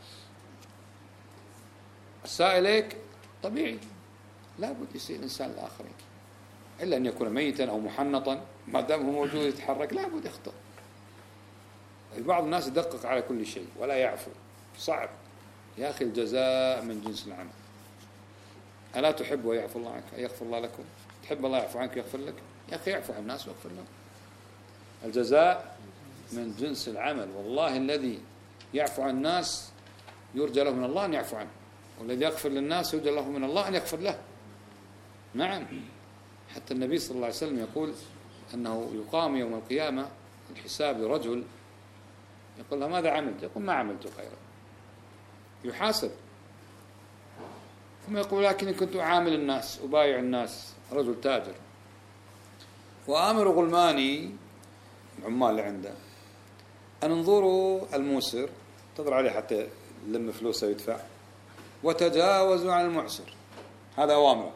Speaker 1: أساء إليك طبيعي، لا بد يسيء الإنسان الآخرين، إلا أن يكون ميتا أو محنطا، ما دام هو موجود يتحرك لا بد يخطئ. بعض الناس يدقق على كل شيء ولا يعفو، صعب يا أخي. الجزاء من جنس العمل. ألا تحب ويعفو الله عنك يغفر الله لكم؟ تحب الله يعفو عنك يغفر لك؟ يا أخي يعفو عن الناس ويغفر لهم. الجزاء من جنس العمل. والله الذي يعفو عن الناس يرجى له من الله أن يعفو عنه، والذي يغفر للناس يرجى له من الله أن يغفر له. نعم، حتى النبي صلى الله عليه وسلم يقول أنه يقام يوم القيامة الحساب لرجل يقول له ماذا عملت؟ يقول ما عملت خيرا. يحاسب، ثم يقول لكني كنت أعامل الناس، أبايع الناس، رجل تاجر، وآمر غلماني العمال اللي عنده أن انظروا الموسر، تضر عليه حتى لم فلوسه يدفع، وتجاوزوا عن المعسر. هذا أوامره.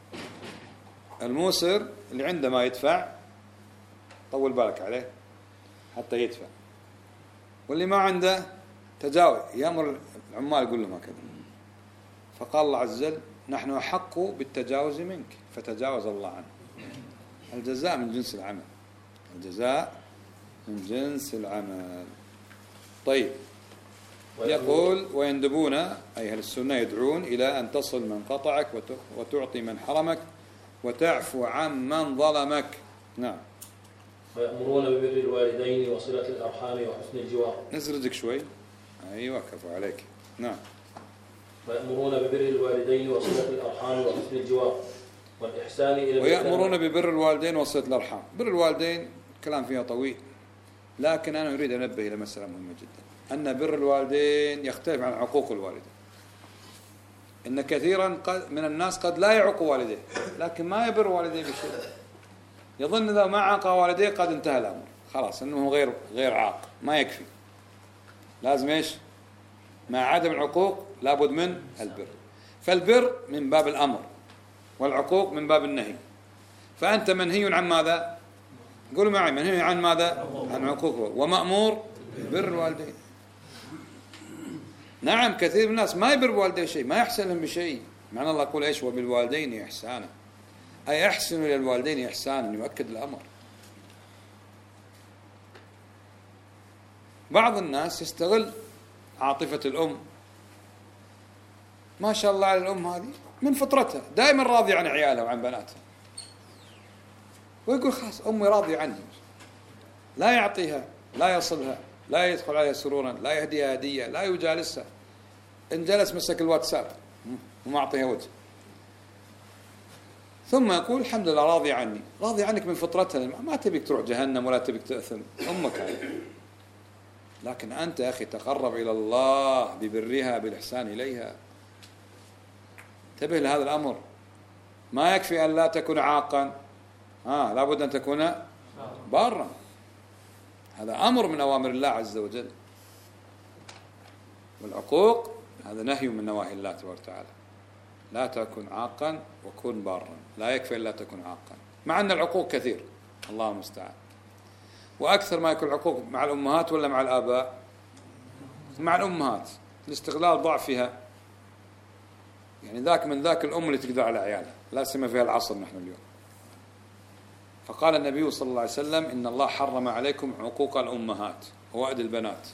Speaker 1: الموسر اللي عنده ما يدفع طول بالك عليه حتى يدفع، واللي ما عنده تجاوز، يأمر العمال يقول لهم هكذا. فقال الله عز وجل نحن أحق بالتجاوز منك فتجاوز الله عنه. الجزاء من جنس العمل. الجزاء من جنس العمل. طيب، يقول ويندبون أي أهل السنة يدعون إلى أن تصل من قطعك وتعطي من حرمك وتعفو عن من ظلمك. نعم.
Speaker 2: ويأمرون ببر الوالدين وصلة الأرحام وحسن الجوار.
Speaker 1: نزردك شوي. أيوة كفو عليك. نعم.
Speaker 2: ويأمرون ببر الوالدين وصلة الأرحام وحسن الجوار والإحسان إلى
Speaker 1: ويأمرون ببر الوالدين وصلة الأرحام. بر الوالدين كلام فيها طويل، لكن أنا أريد أن أنبه إلى مسألة مهمة جدا، أن بر الوالدين يختلف عن عقوق الوالدين. إن كثيرا من الناس قد لا يعق والديه، لكن ما يبر والديه بشيء، يظن إذا ما عاق والديه قد انتهى الأمر، خلاص أنه غير غير عاق. ما يكفي، لازم إيش؟ مع عدم العقوق لابد من البر. فالبر من باب الأمر، والعقوق من باب النهي. فأنت منهي عن ماذا؟ قولوا معي، منهي عن ماذا؟ عن عقوق، ومأمور بر الوالدين. نعم، كثير من الناس ما يبر بوالديه شيء، ما يحسن لهم بشيء. معنى الله يقول إيش؟ وبالوالدين إحسانا، أي أحسنوا إلى الوالدين إحسانا، يؤكد الأمر. بعض الناس يستغل عاطفة الأم، ما شاء الله على الأم هذه من فطرتها دائما راضية عن عيالها وعن بناتها، ويقول خلاص أمي راضية عني، لا يعطيها، لا يصلها، لا يدخل عليها سرورا، لا يهديها هدية، لا يجالسها، إن جلس مسك الواتساب وما أعطيها وجه. ثم يقول الحمد لله راضي عني. راضي عنك من فطرتها، ما تبيك تروح جهنم ولا تبيك تأثم، أمك هذه. لكن أنت يا أخي تقرب إلى الله ببرها بالإحسان إليها. انتبه لهذا الأمر. ما يكفي أن لا تكون عاقا، ها لابد أن تكون بارا. هذا أمر من أوامر الله عز وجل، والعقوق هذا نهي من نواهي الله تبارك وتعالى. لا تكن عاقا وكن بارا، لا يكفي أن لا تكن عاقا، مع أن العقوق كثير الله المستعان. وأكثر ما يكون العقوق مع الأمهات ولا مع الآباء؟ مع الأمهات، لاستغلال ضعفها. يعني ذاك من ذاك الأم اللي تقدر على عيالها، لا سيما في العصر نحن اليوم. فقال النبي صلى الله عليه وسلم إن الله حرم عليكم عقوق الأمهات ووأد البنات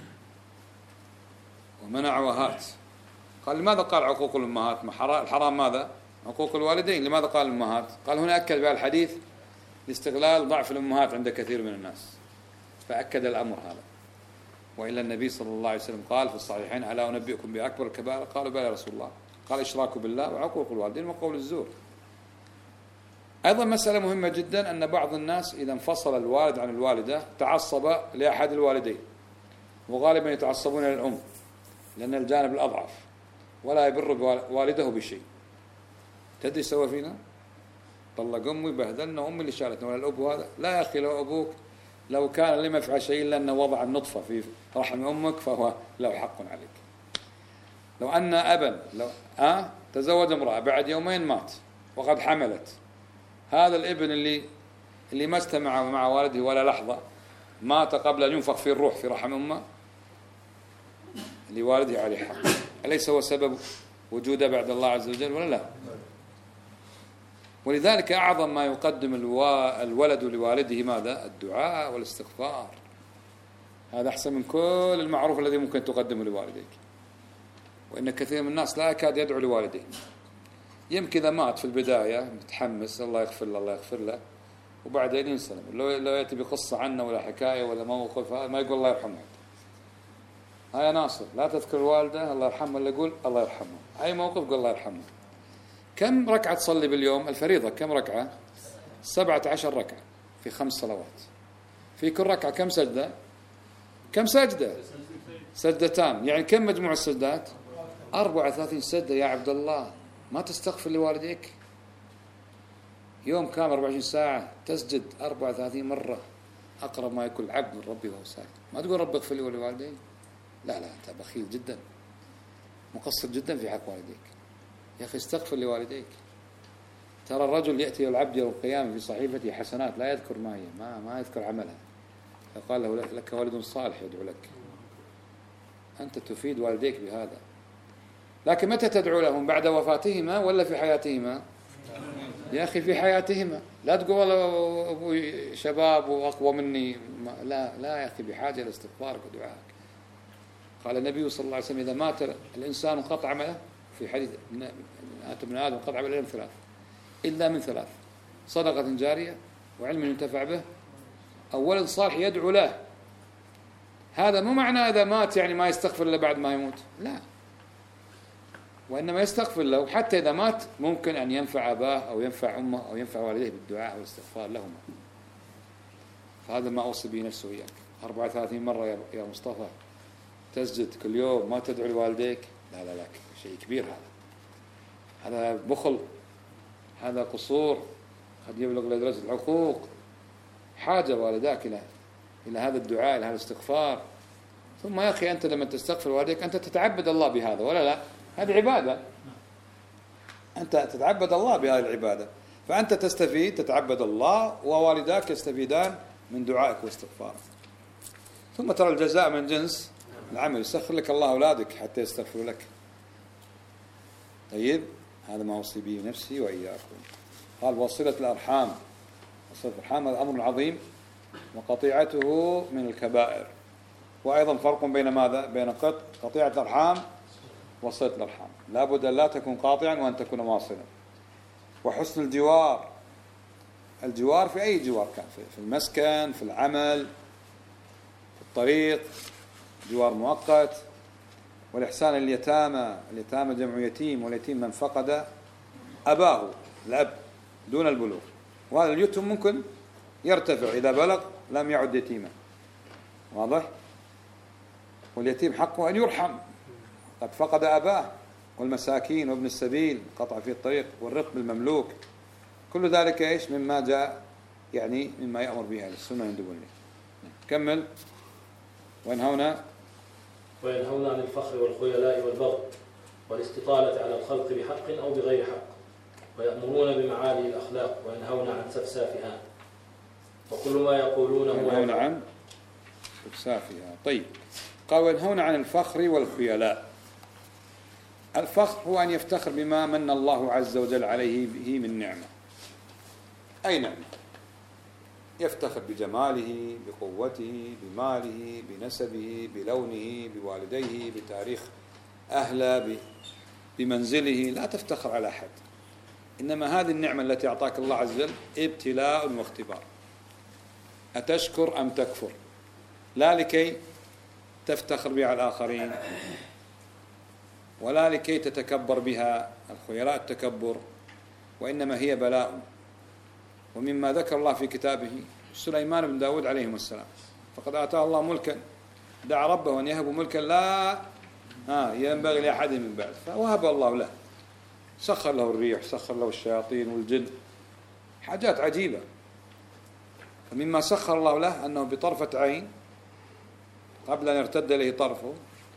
Speaker 1: ومنع وهات. قال لماذا قال عقوق الأمهات؟ الحرام ماذا؟ عقوق الوالدين. لماذا قال الأمهات؟ قال هنا أكد بها الحديث لاستغلال ضعف الأمهات عند كثير من الناس، فأكد الأمر هذا. وإلا النبي صلى الله عليه وسلم قال في الصحيحين ألا أنبئكم بأكبر الكبائر؟ قالوا بلى يا رسول الله. قال إشراك بالله وعقوق الوالدين وقول الزور. أيضا مسألة مهمة جدا أن بعض الناس إذا انفصل الوالد عن الوالدة تعصب لأحد الوالدين، وغالبا يتعصبون للأم لأن الجانب الأضعف، ولا يبر بوالده بشيء. تدري سوى فينا؟ طلق أمي بهدلنا، أمي اللي شالتنا، ولا الأب هذا. لا يا أخي، لو أبوك لو كان لم يفعل شيء إلا أنه وضع النطفة في رحم أمك فهو له حق عليك. لو أن أبا لو أه تزوج امرأة بعد يومين مات وقد حملت، هذا الابن اللي اللي ما استمع مع والده ولا لحظة، مات قبل أن ينفخ في الروح في رحم أمه، لوالده عليه حق. أليس هو سبب وجوده بعد الله عز وجل ولا لا؟ ولذلك أعظم ما يقدم الولد لوالده ماذا؟ الدعاء والاستغفار. هذا أحسن من كل المعروف الذي ممكن تقدمه لوالديك. وإن كثير من الناس لا يكاد يدعو لوالديه. يمكن إذا مات في البداية متحمس الله يغفر له الله يغفر له، وبعدين ينسلم. لو لو يأتي بقصة عنه ولا حكاية ولا موقف ما يقول الله يرحمه. هيا ناصر لا تذكر الوالدة الله يرحمه، اللي يقول الله يرحمه. أي موقف قول الله يرحمه. كم ركعة تصلي باليوم؟ الفريضة كم ركعة؟ سبعة عشر ركعة في خمس صلوات. في كل ركعة كم سجدة؟ كم سجدة؟ سجدتان. يعني كم مجموع السجدات؟ أربعة وثلاثين سجدة يا عبد الله. ما تستغفر لوالديك؟ يوم كامل أربعة وعشرين ساعة تسجد أربعة وثلاثين مرة. أقرب ما يكون العبد من ربي وهو ساجد. ما تقول رب اغفر لي ولوالدي. لا لا، أنت بخيل جدا، مقصر جدا في حق والديك. يا أخي استغفر لوالديك. ترى الرجل يأتي العبد يوم القيامة في صحيفته حسنات لا يذكر ما هي، ما ما يذكر عملها، فقال له لك والد صالح يدعو لك. أنت تفيد والديك بهذا. لكن متى تدعو لهم؟ بعد وفاتهما ولا في حياتهما؟ يا أخي في حياتهما. لا تقول والله أبوي شباب وأقوى مني. لا لا يا أخي، بحاجة لاستغفارك ودعائك. قال النبي صلى الله عليه وسلم إذا مات الإنسان انقطع عمله، في حديث مات ابن آدم انقطع عمله من ثلاث، إلا من ثلاث: صدقة جارية، وعلم ينتفع به، أو ولد صالح يدعو له. هذا مو معنى إذا مات يعني ما يستغفر له بعد ما يموت، لا، وإنما يستغفر له حتى إذا مات ممكن أن ينفع أباه أو ينفع أمه أو ينفع والديه بالدعاء والاستغفار لهما. فهذا ما أوصي به نفسه وياك. أربعة وثلاثين مرة يا مصطفى تسجد كل يوم ما تدعو لوالديك؟ لا لا لا، شيء كبير هذا. هذا بخل، هذا قصور، قد يبلغ لدرجة العقوق. حاجة والداك إلى إلى هذا الدعاء، إلى هذا الاستغفار. ثم يا أخي أنت لما تستغفر والديك أنت تتعبد الله بهذا ولا لا؟ هذه عبادة، أنت تتعبد الله بهذه العبادة، فأنت تستفيد، تتعبد الله، ووالداك يستفيدان من دعائك واستغفارك. ثم ترى الجزاء من جنس العمل. يسخر لك الله أولادك حتى يستغفروا لك. طيب، هذا ما أوصي به نفسي وإياكم. قال وصلة الأرحام. وصلة الأرحام هذا أمر عظيم، وقطيعته من الكبائر. وأيضا فرق بين ماذا؟ بين قطيعة الأرحام وصلة الأرحام، لابد أن لا تكون قاطعا وأن تكون واصلا. وحسن الجوار، الجوار في أي جوار كان، في المسكن، في العمل، في الطريق، جوار مؤقت. والإحسان اليتامى، اليتامى جمع يتيم، واليتيم من فقد أباه، الأب دون البلوغ. وهذا اليتم ممكن يرتفع إذا بلغ لم يعد يتيما، واضح؟ واليتيم حقه أن يرحم، قد فقد أباه. والمساكين وابن السبيل قطع في الطريق، والرق بالمملوك، كل ذلك إيش؟ مما جاء يعني مما يأمر به أهل السنة يندبون له. كمل. وينهون
Speaker 2: وينهون عن الفخر والخيلاء والبغي والاستطالة على الخلق بحق أو بغير حق، ويأمرون بمعالي الأخلاق وينهون عن سفسافها، وكل ما يقولونه
Speaker 1: ينهون عن سفسافها. طيب، قال وينهون عن الفخر والخيلاء. الفخر هو أن يفتخر بما من الله عز وجل عليه به من نعمة. أي نعمة؟ يفتخر بجماله، بقوته، بماله، بنسبه، بلونه، بوالديه، بتاريخ أهله، بمنزله. لا تفتخر على أحد، إنما هذه النعمة التي أعطاك الله عز وجل ابتلاء واختبار، أتشكر أم تكفر؟ لا لكي تفتخر بها على الآخرين، ولا لكي تتكبر بها، الخيلاء التكبر، وإنما هي بلاء. ومما ذكر الله في كتابه سليمان بن داود عليه السلام، فقد آتاه الله ملكا، دعا ربه أن يهب ملكا لا آه ينبغي لأحد من بعد، فوهب الله له، سخر له الريح، سخر له الشياطين والجن، حاجات عجيبة. فمما سخر الله له أنه بطرفة عين قبل أن يرتد إليه طرفه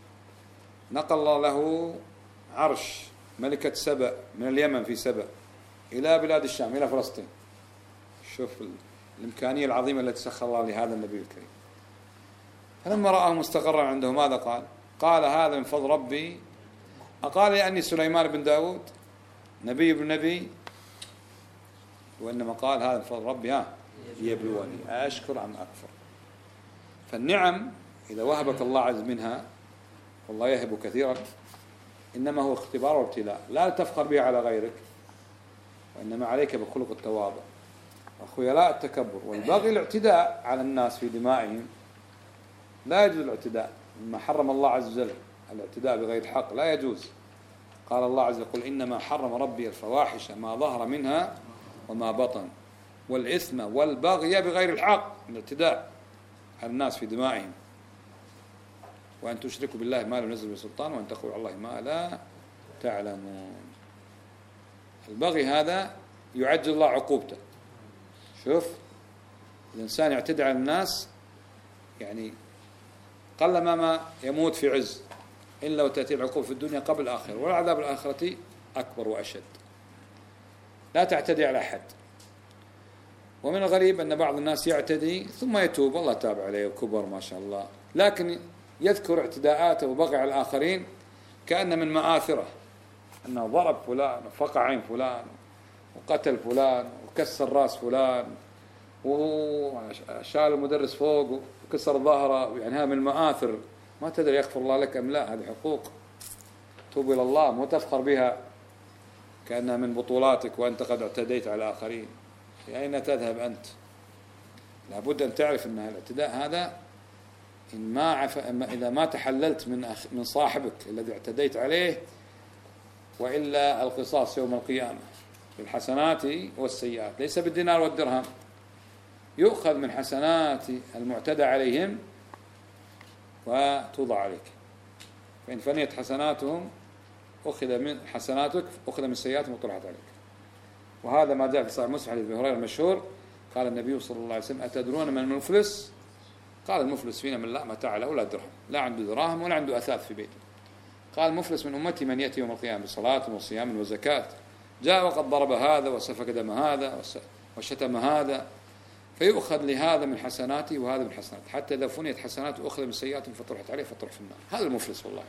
Speaker 1: نقل الله له عرش ملكة سبأ من اليمن في سبأ إلى بلاد الشام، إلى فلسطين. شوف الإمكانية العظيمة التي سخر الله لهذا النبي الكريم. فلما رآه مستقرا عنده ماذا قال؟ قال هذا من فضل ربي. أقال لأني سليمان بن داود نبي ابن نبي؟ وإنما قال هذا من فضل ربي ها ليبلوني أشكر أم أكفر. فالنعم إذا وهبك الله عز منها، والله يهب كثيرا، إنما هو اختبار وابتلاء، لا تفخر به على غيرك، وإنما عليك بخلق التواضع. وخيلاء التكبر والبغي الاعتداء على الناس في دمائهم، لا يجوز الاعتداء، مما حرم الله عز وجل الاعتداء بغير الحق، لا يجوز. قال الله عز وجل قل إنما حرم ربي الفواحش ما ظهر منها وما بطن والإثم والبغي بغير الحق، الاعتداء على الناس في دمائهم، وأن تشركوا بالله ما لم ينزل بسلطان، وأن تقولوا على الله ما لا تعلمون. البغي هذا يعجل الله عقوبته. شوف الإنسان يعتدي على الناس، يعني قلما ما يموت في عز إلا وتأتي العقوبة في الدنيا قبل الآخرة، والعذاب الآخرة أكبر وأشد. لا تعتدي على أحد. ومن الغريب أن بعض الناس يعتدي ثم يتوب، الله تاب عليه وكبر ما شاء الله، لكن يذكر اعتداءاته وبغي على الآخرين كأن من مآثره، أنه ضرب فلان وفقع عين فلان وقتل فلان وكسر راس فلان وشال المدرس فوق وكسر ظهره، يعني هذا من المآثر. ما تدري يغفر الله لك أم لا، هذه حقوق، توب إلى الله، مو تفخر بها كأنها من بطولاتك وأنت قد اعتديت على الآخرين. أين تذهب أنت؟ لابد أن تعرف أن الاعتداء هذا إن ما عف... إذا ما تحللت من أخ... من صاحبك الذي اعتديت عليه، وإلا القصاص يوم القيامة بالحسنات والسيئات، ليس بالدينار والدرهم، يؤخذ من حسنات المعتدى عليهم وتوضع عليك، فإن فنيت حسناتهم أخذ من حسناتك، أخذ من سيئاتهم وطرحت عليك. وهذا ما جاء في صحيح مسلم حديث أبي هريرة المشهور، قال النبي صلى الله عليه وسلم أتدرون من المفلس؟ قال المفلس فينا من لا متاع له ولا درهم، لا عنده دراهم ولا عنده أثاث في بيته. قال المفلس من أمتي من يأتي يوم القيامة بصلاة وصيام وزكاة، جاء وقد ضرب هذا وسفك دم هذا وشتم هذا، فيؤخذ لهذا من حسناته وهذا من حسناته، حتى إذا فنيت حسناته أخذ من سيئاته فطرحت عليه فطرح في النار. هذا المفلس والله.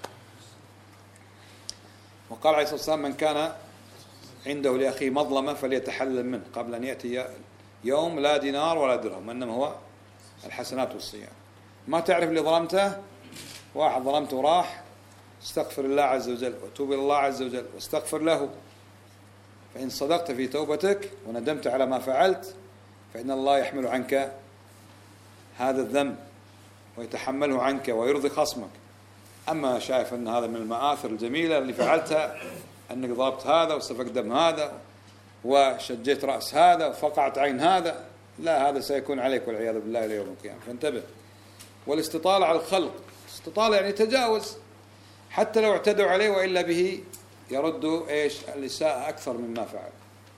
Speaker 1: وقال عليه الصلاة والسلام من كان عنده لأخيه مظلمة فليتحلل منه قبل أن يأتي يوم لا دينار ولا درهم، إنما هو الحسنات والسيئات. ما تعرف اللي ظلمته، واحد ظلمته راح استغفر الله عز وجل وتوب إلى الله عز وجل واستغفر له، فإن صدقت في توبتك وندمت على ما فعلت فإن الله يحمل عنك هذا الذنب ويتحمله عنك ويرضي خصمك. أما شايف أن هذا من المآثر الجميلة اللي فعلتها، أنك ضربت هذا وسفك دم هذا وشجيت رأس هذا وفقعت عين هذا، لا، هذا سيكون عليك والعياذ بالله إلى يوم القيامة. فانتبه. والاستطالة على الخلق، استطالة يعني تجاوز حتى لو اعتدوا عليه، وإلا به يردوا إيش الإساءة أكثر مما فعل.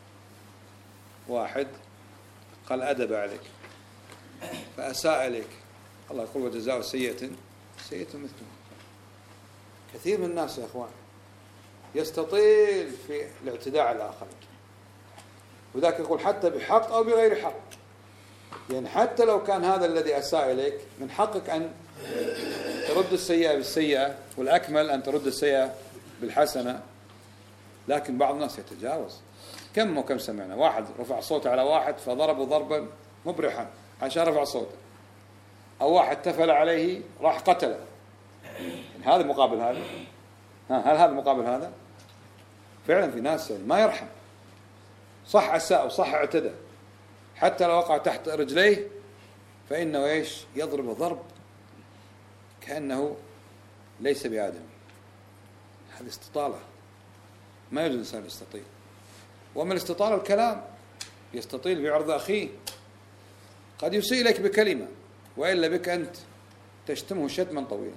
Speaker 1: واحد قال أدب عليك فأساء إليك، الله يقول وجزاء سيئة سيئة مثله. كثير من الناس يا أخوان يستطيل في الاعتداء على الآخرين، وذاك يقول حتى بحق أو بغير حق، يعني حتى لو كان هذا الذي أساء إليك من حقك أن ترد السيئة بالسيئة، والأكمل أن ترد السيئة بالحسنة، لكن بعض الناس يتجاوز. كم وكم سمعنا واحد رفع صوته على واحد فضربه ضربا مبرحا عشان رفع صوته، أو واحد تفل عليه راح قتله، يعني هذا مقابل هذا؟ ها هل هذا مقابل هذا؟ فعلا في ناس ما يرحم، صح أساء وصح اعتدى، حتى لو وقع تحت رجليه فإنه إيش يضرب ضرب كأنه ليس بآدم. هذه استطالة، ما يجوز الإنسان يستطيل. ومن الاستطالة الكلام، يستطيل بعرض أخيه، قد يسيء لك بكلمة وإلا بك أنت تشتمه شتما طويلا،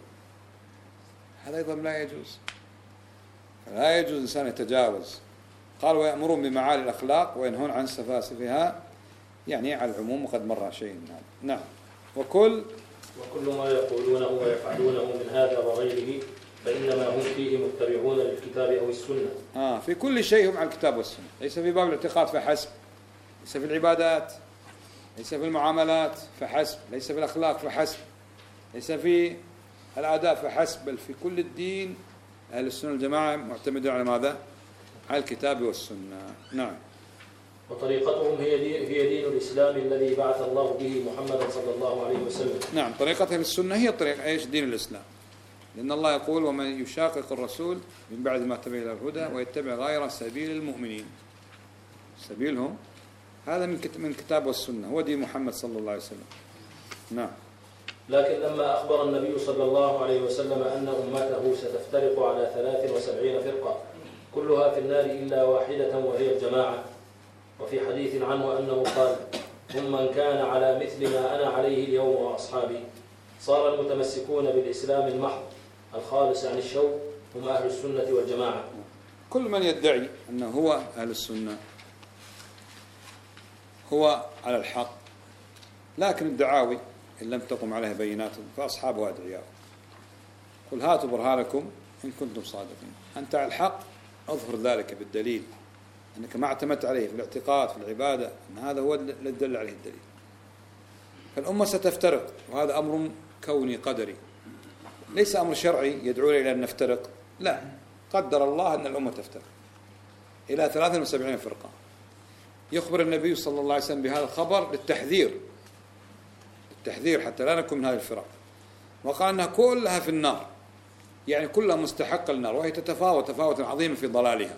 Speaker 1: هذا أيضا لا يجوز. فلا يجوز الإنسان يتجاوز. قال ويأمرون بمعالي الأخلاق وينهون عن سفاسفها، يعني على العموم، وقد مر شيء من هذا. نعم. وكل
Speaker 2: وكل ما يقولونه ويفعلونه من هذا وغيره فإنما هم فيه متبعون للكتاب أو السنة.
Speaker 1: آه في كل شيء هم على الكتاب والسنة، ليس في باب الاعتقاد فحسب، ليس في العبادات، ليس في المعاملات فحسب، ليس في الأخلاق فحسب، ليس في الآداب فحسب، بل في كل الدين. أهل السنة الجماعة معتمدون على ماذا؟ على الكتاب والسنة. نعم.
Speaker 2: وطريقتهم هي دين, هي دين الإسلام الذي بعث الله به محمدا صلى الله عليه وسلم.
Speaker 1: نعم، طريقة أهل السنة هي طريقة إيش؟ دين الإسلام، لأن الله يقول ومن يشاقق الرسول من بعد ما تبين له الهدى ويتبع غير سبيل المؤمنين، سبيلهم هذا من كتاب والسنة، هو دين محمد صلى الله عليه وسلم. نعم.
Speaker 2: لكن لما أخبر النبي صلى الله عليه وسلم أن أمته ستفترق على ثلاث وسبعين فرقة كلها في النار إلا واحدة وهي الجماعة، وفي حديث عنه أنه قال هم من كان على مثل ما أنا عليه اليوم وأصحابي، صار المتمسكون بالإسلام المحض الخالص عن الشوك هم أهل السنة والجماعة.
Speaker 1: كل من يدعي أنه هو أهل السنة هو على الحق، لكن الدعاوي إن لم تقم عليها بينات فأصحابها أدعياء. قل هاتوا برهانكم إن كنتم صادقين، أنت على الحق أظهر ذلك بالدليل، أنك ما اعتمدت عليه في الاعتقاد في العبادة، أن هذا هو الذي دل عليه الدليل. فالأمة ستفترق، وهذا أمر كوني قدري، ليس أمر شرعي يدعونا إلى أن نفترق، لا، قدر الله أن الأمة تفترق إلى ثلاث وسبعين فرقة. يخبر النبي صلى الله عليه وسلم بهذا الخبر للتحذير، التحذير حتى لا نكون من هذه الفرق، وقال أنها كلها في النار، يعني كلها مستحقة للنار، وهي تتفاوت تفاوتا عظيما في ضلالها.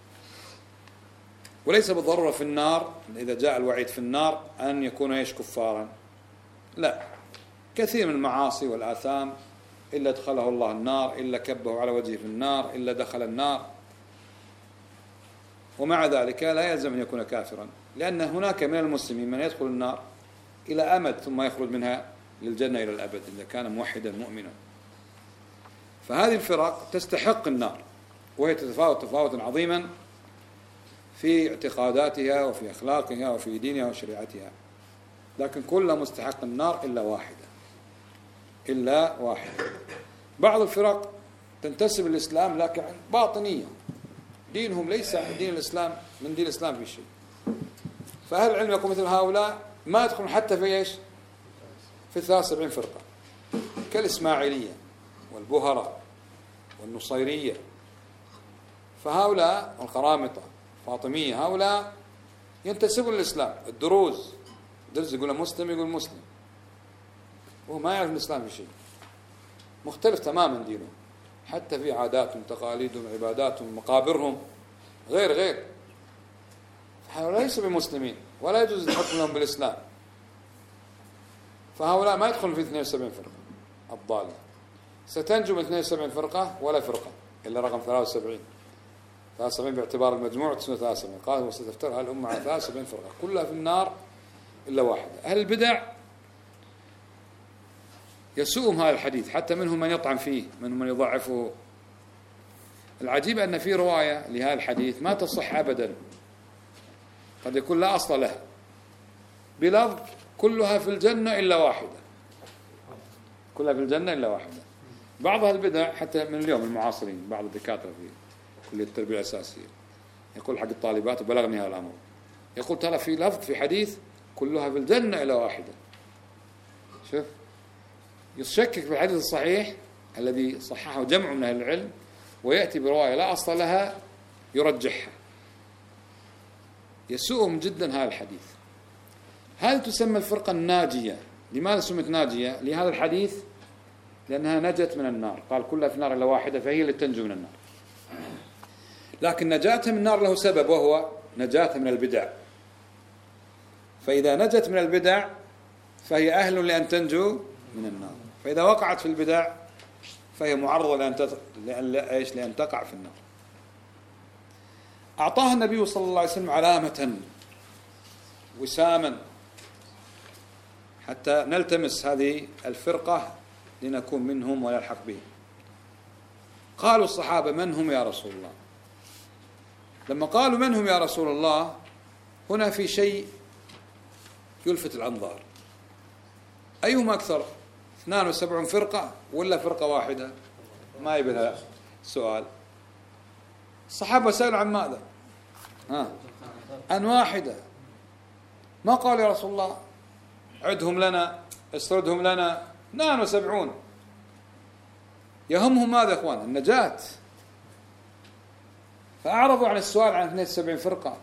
Speaker 1: وليس بالضرورة في النار إذا جاء الوعيد في النار أن يكون ايش كفارا، لا، كثير من المعاصي والآثام إلا دخله الله النار، إلا كبه على وجهه في النار، إلا دخل النار، ومع ذلك لا يلزم أن يكون كافرا، لأن هناك من المسلمين من يدخل النار إلى أمد ثم يخرج منها للجنة إلى الأبد إذا كان موحدا مؤمنا. فهذه الفرق تستحق النار، وهي تتفاوت تفاوتا عظيما في اعتقاداتها وفي أخلاقها وفي دينها وشريعتها، لكن كلها مستحق النار إلا واحدة، إلا واحدة. بعض الفرق تنتسب للإسلام لكن باطنية، دينهم ليس دين الإسلام من دين الإسلام في شيء. فأهل العلم يقول مثل هؤلاء ما يدخلون حتى في إيش؟ في ثلاث وسبعين فرقة، كالإسماعيلية والبهرة والنصيرية، فهؤلاء والقرامطة فاطمية، هؤلاء ينتسبون للإسلام. الدروز، الدرز يقول مسلم يقول مسلم، وهو ما يعرف الإسلام في شيء، مختلف تماما دينه. حتى في عاداتهم تقاليدهم عباداتهم مقابرهم غير غير هؤلاء ليسوا بمسلمين ولا يجوز الحكم لهم بالإسلام. فهؤلاء ما يدخلون في اثنين وسبعين فرقة الضالة. ستنجو من اثنين وسبعين فرقة ولا فرقة إلا رقم ثلاثة وسبعين ثلاثة وسبعين باعتبار المجموع تسمى ثلاثة وسبعين. قال وستفترق الأمة على ثلاثة وسبعين فرقة كلها في النار إلا واحدة. أهل البدع يسوءهم هذا الحديث حتى منهم من يطعن فيه منهم من يضعفه. العجيب أن في رواية لهذا الحديث ما تصح أبدا قد يكون لا أصل لها بلفظ كلها في الجنة إلا واحدة كلها في الجنة إلا واحدة. بعض البدع حتى من اليوم المعاصرين بعض الدكاترة في كلية التربية الأساسية يقول حق الطالبات وبلغني هذا الأمر يقول ترى في لفظ في حديث كلها في الجنة إلا واحدة. شوف يشكك في الحديث الصحيح الذي صححه جمع من أهل العلم ويأتي برواية لا أصل لها يرجحها. يسوءهم جدا هذا الحديث. هذه تسمى الفرقة الناجية. لماذا سمت ناجية؟ لهذا الحديث لأنها نجت من النار. قال كلها في النار إلا واحدة فهي اللي تنجو من النار. لكن نجاتها من النار له سبب وهو نجاتها من البدع. فإذا نجت من البدع فهي أهل لأن تنجو من النار. فإذا وقعت في البدع فهي معرضة لأن, تت... لأن... إيش؟ لأن تقع في النار. أعطاها النبي صلى الله عليه وسلم علامة وساما حتى نلتمس هذه الفرقة لنكون منهم ونلحق بهم. قالوا الصحابة من هم يا رسول الله؟ لما قالوا من هم يا رسول الله هنا في شيء يلفت الأنظار. أيهم أكثر اثنان وسبعون فرقة ولا فرقة واحدة؟ ما يبقى سؤال. الصحابة سألوا عن ماذا؟ ها عن واحدة. ما قال يا رسول الله عدهم لنا استردهم لنا اثنان وسبعون. يهمهم ماذا يا اخوان؟ النجاة. فأعرضوا عن السؤال عن اثنين وسبعين فرقة.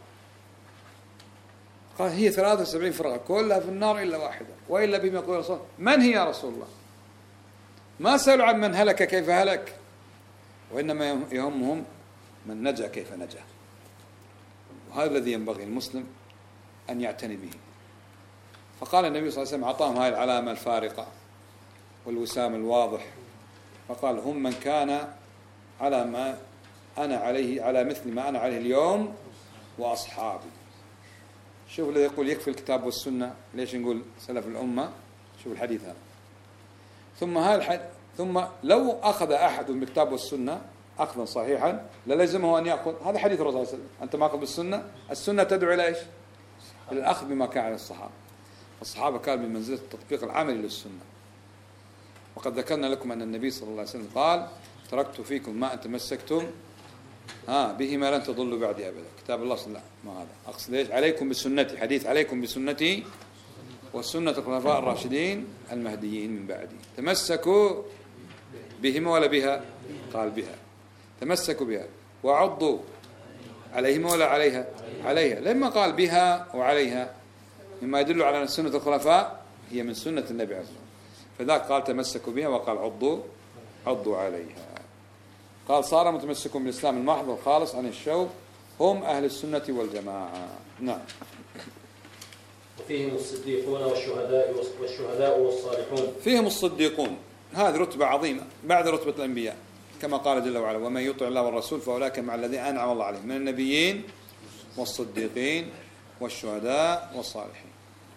Speaker 1: قال هي ثلاثة وسبعين فرقة كلها في النار إلا واحدة. وإلا بما يقول رسول الله من هي يا رسول الله؟ ما سألوا عن من هلك كيف هلك وإنما يهمهم من نجا كيف نجا. وهذا الذي ينبغي المسلم أن يعتني به. فقال النبي صلى الله عليه وسلم أعطاهم هذه العلامة الفارقة والوسام الواضح. فقال هم من كان على ما أنا عليه على مثل ما أنا عليه اليوم وأصحابي. شوف الذي يقول يكفي الكتاب والسنة ليش نقول سلف الأمة؟ شوف الحديث هذا. ثم هذا الحديث ثم لو أخذ أحد بالكتاب والسنة أخذا صحيحا للزمه أن يأخذ هذا حديث الرسول صلى الله عليه وسلم. أنت ما أخذ بالسنة السنة تدعو إلى إيش؟ إلى الأخذ بما كان على الصحابة. الصحابة كانوا بمنزلة التطبيق العملي للسنة. وقد ذكرنا لكم أن النبي صلى الله عليه وسلم قال تركت فيكم ما أن تمسكتم ها به ما لن تضلوا بعدي أبدا. كتاب الله صلى الله عليه وسلم. ما هذا أقصد إيش؟ عليكم بسنتي. حديث عليكم بسنتي والسنة الخلفاء الراشدين المهديين من بعدي. تمسكوا بهما ولا بها؟ قال بها. تمسكوا بها وعضوا عليهما ولا عليها؟ عليها. لما قال بها وعليها مما يدل على أن سنة الخلفاء هي من سنة النبي عليه الصلاة والسلام. فذاك قال تمسكوا بها وقال عضوا عضوا عليها. قال صار متمسكون بالإسلام المحض الخالص عن الشوب هم أهل السنة والجماعة. نعم.
Speaker 2: وفيهم الصديقون والشهداء والشهداء والصالحون.
Speaker 1: فيهم الصديقون هذه رتبة عظيمة بعد رتبة الأنبياء كما قال جل وعلا ومن يطع الله والرسول فأولئك مع الذين أنعم الله عليهم من النبيين والصديقين والشهداء والصالحين.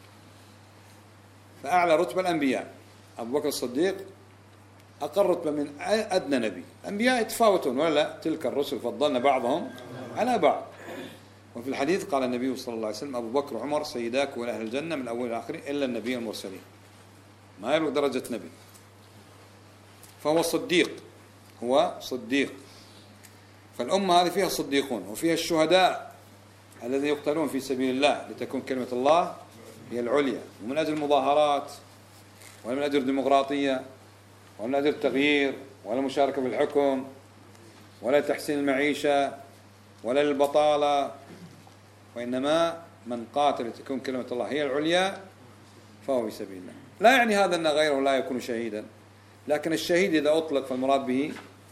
Speaker 1: فأعلى رتبة الأنبياء أبو بكر الصديق أقل رتبة من أدنى نبي. الأنبياء يتفاوتون ولا تلك الرسل فضلنا بعضهم على بعض. وفي الحديث قال النبي صلى الله عليه وسلم أبو بكر وعمر سيداك وأهل الجنة من أول الآخرين إلا النبي المرسلين. ما يبلغ درجة نبي. فهو صديق هو صديق. فالأمة هذه فيها صديقون وفيها الشهداء الذين يقتلون في سبيل الله لتكون كلمة الله هي العليا ومن أجل المظاهرات ولا من أجل الديمقراطية ولا من أجل التغيير ولا المشاركة في الحكم ولا تحسين المعيشة ولا للبطالة وإنما من قاتل لتكون كلمة الله هي العليا فهو في سبيل الله. لا يعني هذا أن غيره لا يكون شهيدا لكن الشهيد إذا أطلق فالمراد به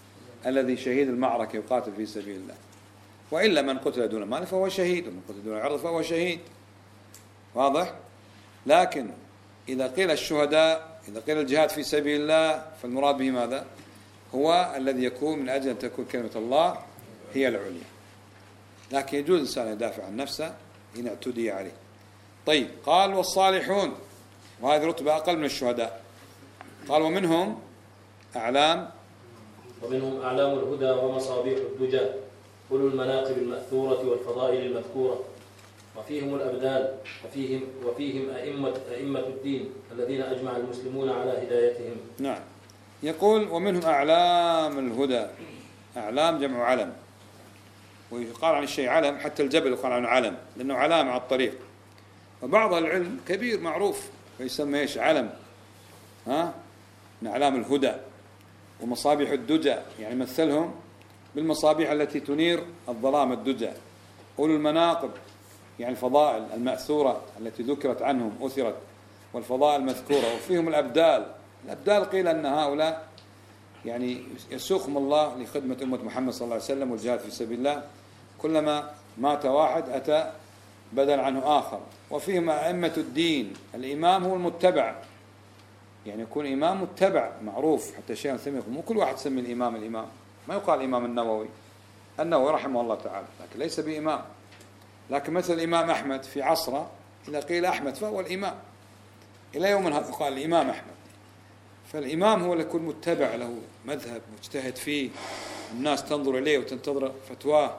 Speaker 1: الذي شهيد المعركة يقاتل في سبيل الله، وإلا من قتل دون مال فهو شهيد، ومن قتل دون عرض فهو شهيد. واضح؟ لكن إذا قيل الشهداء، إذا قيل الجهاد في سبيل الله، فالمراد به ماذا؟ هو الذي يكون من أجل أن تكون كلمة الله هي العليا. لكن يجوز الإنسان يدافع عن نفسه إن اعتدي عليه. طيب، قال والصالحون، وهذه رتبة أقل من الشهداء. قال ومنهم أعلام
Speaker 2: ومنهم أعلام الهدى ومصابيح الدجى أولو المناقب المأثورة والفضائل المذكورة، وفيهم الأبدال، وفيهم وفيهم أئمة أئمة الدين الذين أجمع المسلمون على هدايتهم.
Speaker 1: نعم. يقول ومنهم أعلام الهدى. أعلام جمع علم، ويقال عن الشيء علم، حتى الجبل يقال عنه علم لأنه علامة على الطريق. وبعض العلم كبير معروف فيسمى إيش؟ علم. ها؟ من أعلام الهدى. ومصابيح الدجى يعني مثلهم بالمصابيح التي تنير الظلام الدجى. أولو المناقب يعني الفضائل المأثورة التي ذكرت عنهم أثرت، والفضائل المذكورة. وفيهم الأبدال. الأبدال قيل أن هؤلاء يعني يسوقهم الله لخدمة أمة محمد صلى الله عليه وسلم والجهاد في سبيل الله، كلما مات واحد أتى بدل عنه آخر. وفيهم أئمة الدين. الإمام هو المتبع، يعني يكون إمام متبع معروف، حتى شيء ثمين مو كل واحد يسمي الإمام الإمام، ما يقال الإمام النووي النووي رحمه الله تعالى، لكن ليس بإمام. لكن مثل الإمام أحمد في عصره إذا قيل أحمد فهو الإمام إلى يوم هذا، قال الإمام أحمد. فالإمام هو اللي يكون متبع له مذهب مجتهد فيه، الناس تنظر إليه وتنتظر فتواه.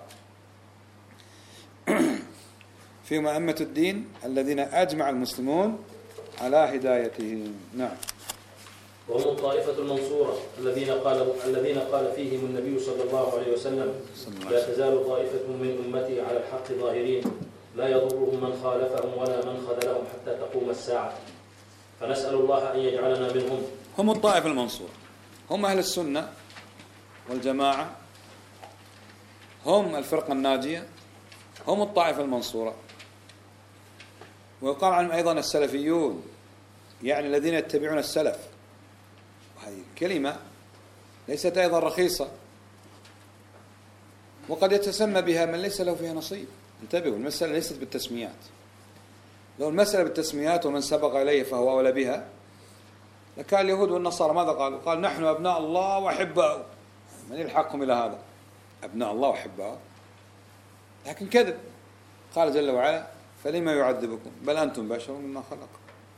Speaker 1: فيهم أئمة الدين الذين أجمع المسلمون على هدايتهم. نعم.
Speaker 2: وهم الطائفة المنصورة الذين قال الذين قال فيهم النبي صلى الله عليه وسلم: لا تزال طائفة من أمتي على الحق ظاهرين لا يضرهم من خالفهم ولا من خذلهم حتى تقوم الساعة. فنسأل الله أن يجعلنا منهم.
Speaker 1: هم الطائفة المنصورة، هم أهل السنة والجماعة، هم الفرقة الناجية، هم الطائفة المنصورة. ويقال عنهم أيضا السلفيون، يعني الذين يتبعون السلف. وهذه كلمة ليست أيضا رخيصة، وقد يتسمى بها من ليس له فيها نصيب. انتبهوا، المسألة ليست بالتسميات. لو المسألة بالتسميات ومن سبق إليه فهو أولى بها لكان اليهود والنصارى ماذا قالوا؟ قال نحن أبناء الله وأحباؤه. من يلحقهم إلى هذا؟ أبناء الله وأحباؤه. لكن كذب. قال جل وعلا: فلما يعذبكم بل أنتم بشر مما خلق.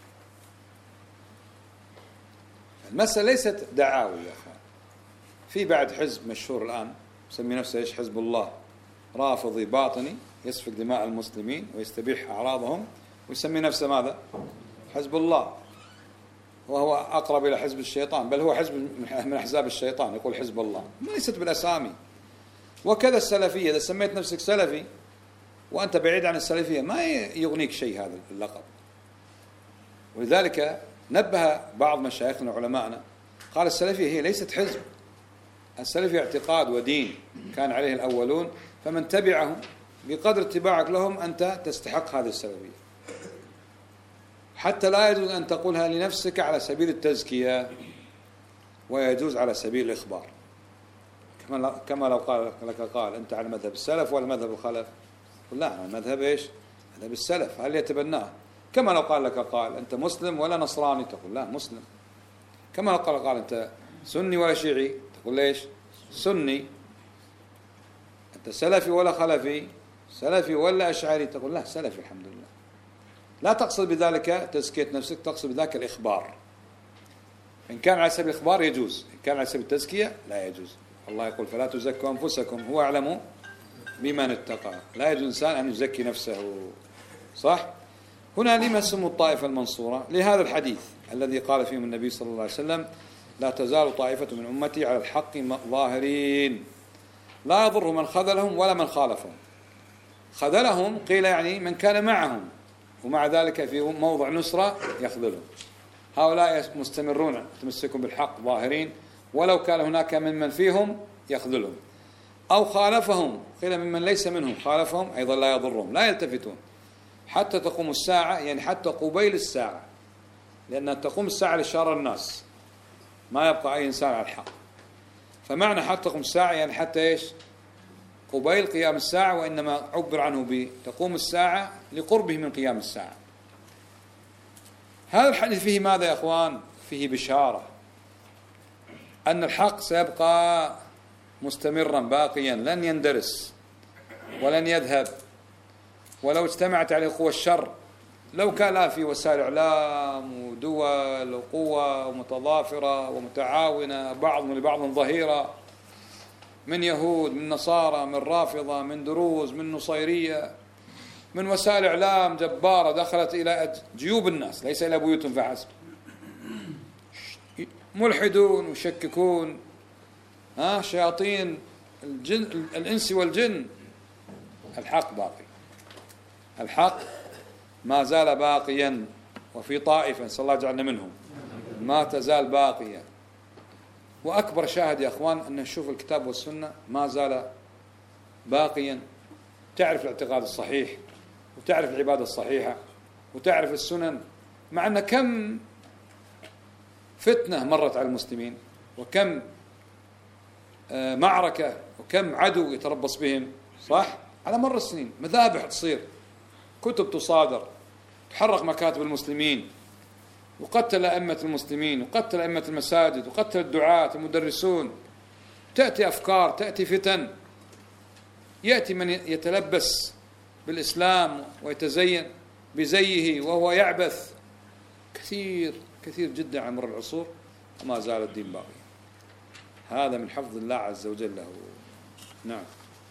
Speaker 1: المسألة ليست دعاوي يا أخوان. في بعد حزب مشهور الآن يسمي نفسه إيش؟ حزب الله، رافضي باطني يسفك دماء المسلمين ويستبيح أعراضهم، ويسمي نفسه ماذا؟ حزب الله، وهو أقرب إلى حزب الشيطان، بل هو حزب من أحزاب الشيطان، يقول حزب الله، ليست بالأسامي. وكذا السلفية، إذا سميت نفسك سلفي وأنت بعيد عن السلفية ما يغنيك شيء هذا اللقب. ولذلك نبه بعض مشايخنا وعلمائنا قال السلفية هي ليست حزب، السلفية اعتقاد ودين كان عليه الأولون، فمن تبعهم بقدر اتباعك لهم أنت تستحق هذه السلفية. حتى لا يجوز أن تقولها لنفسك على سبيل التزكية، ويجوز على سبيل الإخبار. كما لو قال لك قال أنت على مذهب السلف ولا مذهب الخلف؟ قل لا، على مذهب إيش؟ مذهب السلف. هل يتبناه؟ كما لو قال لك قال أنت مسلم ولا نصراني؟ تقول لا، مسلم. كما لو قال قال أنت سني ولا شيعي؟ تقول ليش؟ سني. أنت سلفي ولا خلفي؟ سلفي ولا أشعري؟ تقول لا، سلفي الحمد لله. لا تقصد بذلك تزكية نفسك، تقصد بذلك الإخبار. إن كان على سبيل الإخبار يجوز، إن كان على سبيل التزكية لا يجوز. الله يقول: فلا تزكوا أنفسكم هو أعلم بمن اتقى. لا يجوز إنسان أن يزكي نفسه. صح؟ هنا لما سموا الطائفة المنصورة؟ لهذا الحديث الذي قال فيهم النبي صلى الله عليه وسلم: لا تزال طائفة من أمتي على الحق ظاهرين لا يضر من خذلهم ولا من خالفهم. خذلهم قيل يعني من كان معهم، ومع ذلك في موضع نصرة يخذلهم. هؤلاء مستمرون يتمسكون بالحق ظاهرين، ولو كان هناك ممن فيهم يخذلهم. أو خالفهم قيل ممن ليس منهم خالفهم أيضا لا يضرهم، لا يلتفتون حتى تقوم الساعة، يعني حتى قبيل الساعة، لأن تقوم الساعة لشر الناس، ما يبقى أي إنسان على الحق. فمعنى حتى تقوم الساعة يعني حتى إيش؟ قبيل قيام الساعة، وإنما عبر عنه بتقوم الساعة لقربه من قيام الساعة. هذا الحديث فيه ماذا يا أخوان؟ فيه بشارة أن الحق سيبقى مستمرا باقيا، لن يندرس ولن يذهب. ولو اجتمعت عليه قوى الشر، لو كان في وسائل إعلام ودول وقوى متضافرة ومتعاونة بعض لبعض ظهيرة، من يهود، من نصارى، من رافضة، من دروز، من نصيرية، من وسائل إعلام جبارة دخلت إلى جيوب الناس ليس إلى بيوتهم فحسب، ملحدون ويشككون، ها شياطين الجن الإنس والجن. الحق باقي، الحق ما زال باقيا، وفي طائفة نسأل الله يجعلنا منهم ما تزال باقية. وأكبر شاهد يا أخوان أن نشوف الكتاب والسنة ما زال باقيا، تعرف الاعتقاد الصحيح وتعرف العبادة الصحيحة وتعرف السنن، مع أن كم فتنة مرت على المسلمين، وكم معركة، وكم عدو يتربص بهم، صح؟ على مر السنين مذابح تصير، كتب تصادر، تحرق مكاتب المسلمين، وقتل أئمة المسلمين، وقتل أئمة المساجد، وقتل الدعاة المدرسون. تأتي أفكار، تأتي فتن، يأتي من يتلبس بالإسلام ويتزين بزيه وهو يعبث، كثير كثير جدا على مر العصور، وما زال الدين باقي. هذا من حفظ الله عز وجل له. نعم.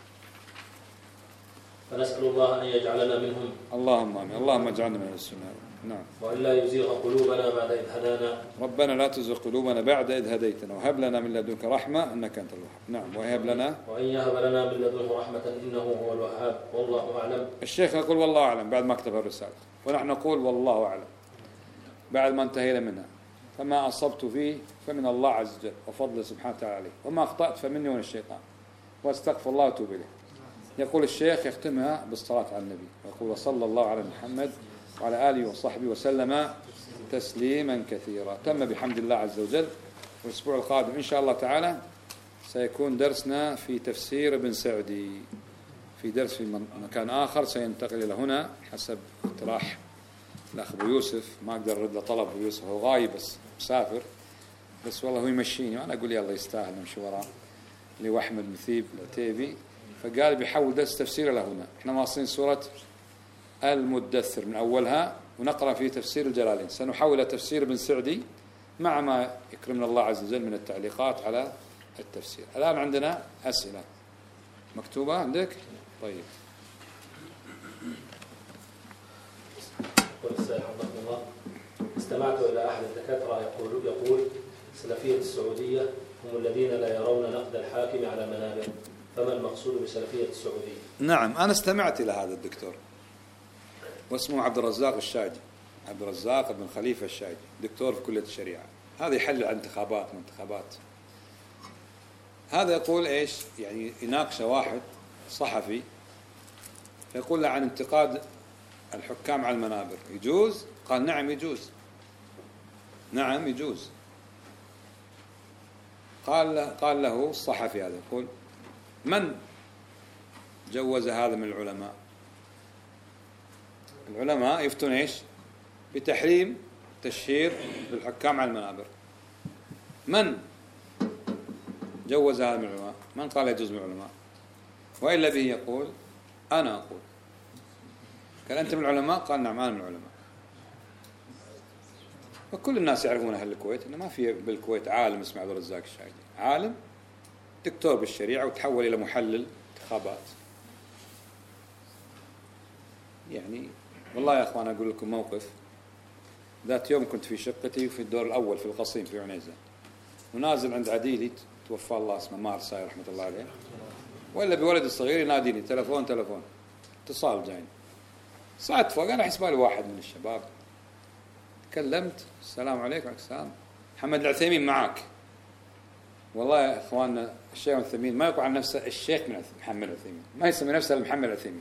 Speaker 2: فنسأل الله أن يجعلنا منهم.
Speaker 1: اللهم آمين. اللهم اجعلنا من السنة. نعم.
Speaker 2: وألا يزيغ قلوبنا بعد إذ هدانا.
Speaker 1: ربنا لا تزغ قلوبنا بعد إذ هديتنا وهب لنا من لدنك رحمة إنك أنت الوهاب. نعم. وهب لنا.
Speaker 2: وأن يهب لنا من لدنه رحمة إنه هو الوهاب والله أعلم.
Speaker 1: الشيخ يقول والله أعلم بعد ما كتب الرسالة، ونحن نقول والله أعلم بعد ما انتهينا منها. فما أصبت فيه فمن الله عز وجل وفضله سبحانه وتعالى عليه، وما أخطأت فمني ومن الشيطان، واستغفر الله وأتوب إليه. يقول الشيخ يختمها بالصلاة على النبي، يقول وصلى الله على محمد وعلى آله وصحبه وسلم تسليما كثيرا. تم بحمد الله عز وجل. والأسبوع القادم إن شاء الله تعالى سيكون درسنا في تفسير ابن سعدي، في درس في مكان آخر سينتقل إلى هنا حسب اقتراح الأخ أبو يوسف. ما أقدر أرد له طلب أبو يوسف، هو غايب بس مسافر، بس والله هو يمشيني وأنا أقول يلا يستاهل نمشي وراه، اللي هو أحمد مثيب العتيبي، فقال بيحول درس تفسير له هنا. إحنا واصلين سورة المدثر من أولها ونقرأ في تفسير الجلالين، سنحول تفسير ابن سعدي مع ما يكرمنا الله عز وجل من التعليقات على التفسير. الآن عندنا أسئلة مكتوبة عندك؟ طيب.
Speaker 2: يقول السائل حفظه الله: استمعت إلى أحد الدكاترة يقول يقول سلفية السعودية هم الذين لا يرون نقد الحاكم على منابر، فما المقصود بسلفية السعودية؟
Speaker 1: نعم أنا استمعت إلى هذا الدكتور واسمه عبد الرزاق الشاجي، عبد الرزاق بن خليفة الشاجي، دكتور في كلية الشريعة. هذا يحل عن انتخابات وانتخابات. هذا يقول إيش؟ يعني يناقش واحد صحفي فيقول له عن انتقاد الحكام على المنابر يجوز؟ قال نعم يجوز، نعم يجوز. قال له قال له الصحفي هذا يقول من جوز هذا من العلماء؟ العلماء يفتون ايش؟ بتحريم تشهير بالحكام على المنابر. من جوز هذا من العلماء؟ من قال يجوز من العلماء؟ وإلا به يقول أنا أقول. قال أنت من العلماء؟ قال نعم أنا من العلماء. وكل الناس يعرفون أهل الكويت إنه ما في بالكويت عالم اسمه عبد الرزاق الشاجي، عالم دكتور بالشريعة وتحول إلى محلل انتخابات. يعني والله يا أخوان أقول لكم موقف. ذات يوم كنت في شقتي في الدور الأول في القصيم في عنيزة، ونازل عند عديلي توفى الله اسمه مار ساي رحمة الله عليه، وإلا بولد الصغير يناديني تلفون تلفون اتصال جاي. صعدت فوق أنا حسبالي واحد من الشباب، تكلمت السلام عليكم. وعليكم السلام. محمد العثيمين معاك؟ والله يا إخواننا الشيخ العثيمين ما يقول عن نفسه الشيخ من محمد العثيمين، ما يسمي نفسه محمد العثيمين.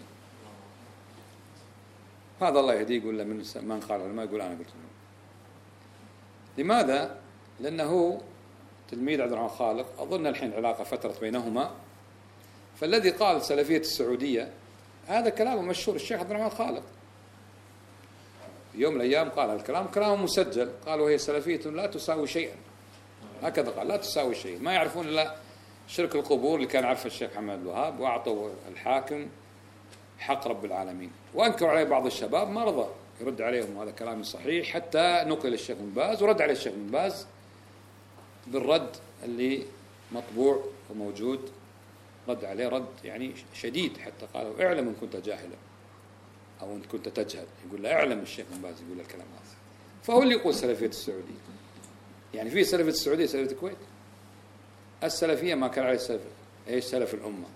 Speaker 1: هذا الله يهديه يقول له من من قال ما يقول أنا قلت له. لماذا؟ لأنه تلميذ عبد الرحمن خالق، أظن الحين علاقة فترت بينهما. فالذي قال سلفية السعودية هذا كلامه مشهور، الشيخ عبد الرحمن خالق يوم من الأيام قال الكلام، كلامه مسجل، قال وهي سلفية لا تساوي شيئا، هكذا قال، لا تساوي شيئا، ما يعرفون إلا شرك القبور اللي كان عارفه الشيخ محمد الوهاب، وأعطوا الحاكم حق رب العالمين. وأنكروا عليه بعض الشباب، ما رضى يرد عليهم، هذا كلام صحيح، حتى نقل الشيخ بن باز ورد عليه الشيخ بن باز بالرد اللي مطبوع وموجود، رد عليه رد يعني شديد، حتى قالوا اعلم إن كنت جاهلا أو إن كنت تجهل، يقول له اعلم الشيخ بن باز يقول الكلام هذا. فهو اللي يقول سلفية السعودية، يعني في سلفية السعودية سلفية الكويت. السلفية ما كان عليه السلف ايش سلف الأمة.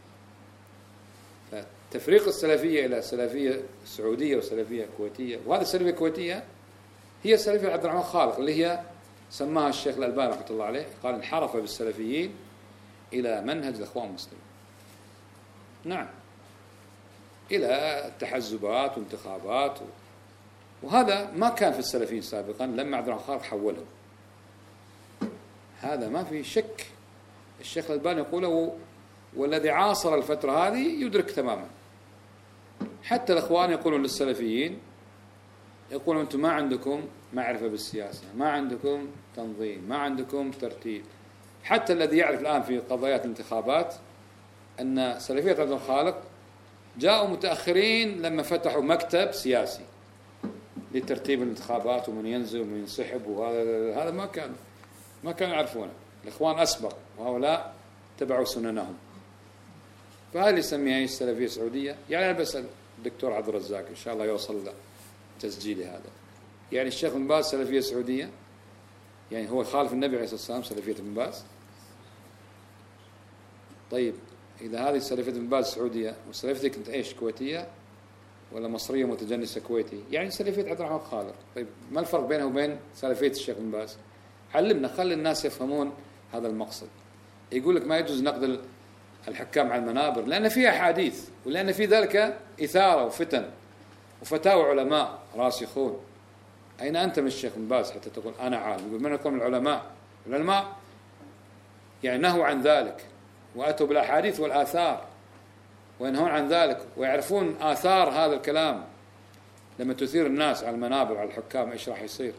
Speaker 1: فتفريق السلفية إلى سلفية سعودية وسلفية كويتية، وهذه السلفية الكويتية هي سلفية عبد الرحمن خالق اللي هي سماها الشيخ الألباني رحمة الله عليه، قال انحرف بالسلفيين إلى منهج الإخوان المسلمين. نعم، إلى تحزبات وانتخابات و... وهذا ما كان في السلفيين سابقا، لما عبد الرحمن خالق حولهم، هذا ما في شك. الشيخ الألباني يقوله، والذي عاصر الفترة هذه يدرك تماما. حتى الإخوان يقولون للسلفيين، يقولون أنتم ما عندكم معرفة بالسياسة، ما عندكم تنظيم، ما عندكم ترتيب. حتى الذي يعرف الآن في قضايات الانتخابات أن سلفية عبد الخالق جاءوا متأخرين لما فتحوا مكتب سياسي لترتيب الانتخابات ومن ينزل ومن ينسحب، وهذا هذا ما كان ما كانوا يعرفونه. الإخوان أسبق وهؤلاء تبعوا سننهم. فهذا يسميها السلفية السعودية. يعني أنا بسأل الدكتور عبد الرزاق إن شاء الله يوصل تسجيلي هذا، يعني الشيخ بن باز سلفية سعودية، يعني هو خالف النبي عليه الصلاة والسلام سلفية بن باز. طيب إذا هذه سلفية بن باز سعودية وسلفيتك أنت إيش كويتية ولا مصرية متجنسة كويتي؟ يعني سلفية عبد الرحمن خالق. طيب ما الفرق بينه وبين سلفية الشيخ بن باز؟ علمنا، خلي الناس يفهمون هذا المقصد. يقول لك ما يجوز نقد الحكام على المنابر لأن فيها أحاديث، ولأن في ذلك إثارة وفتن وفتاوى علماء راسخون. أين أنت من الشيخ بن باز حتى تقول أنا عالم؟ يقول من يقول من العلماء؟ العلماء يعني نهوا عن ذلك وأتوا بالأحاديث والآثار وينهون عن ذلك، ويعرفون آثار هذا الكلام. لما تثير الناس على المنابر على الحكام إيش راح يصير؟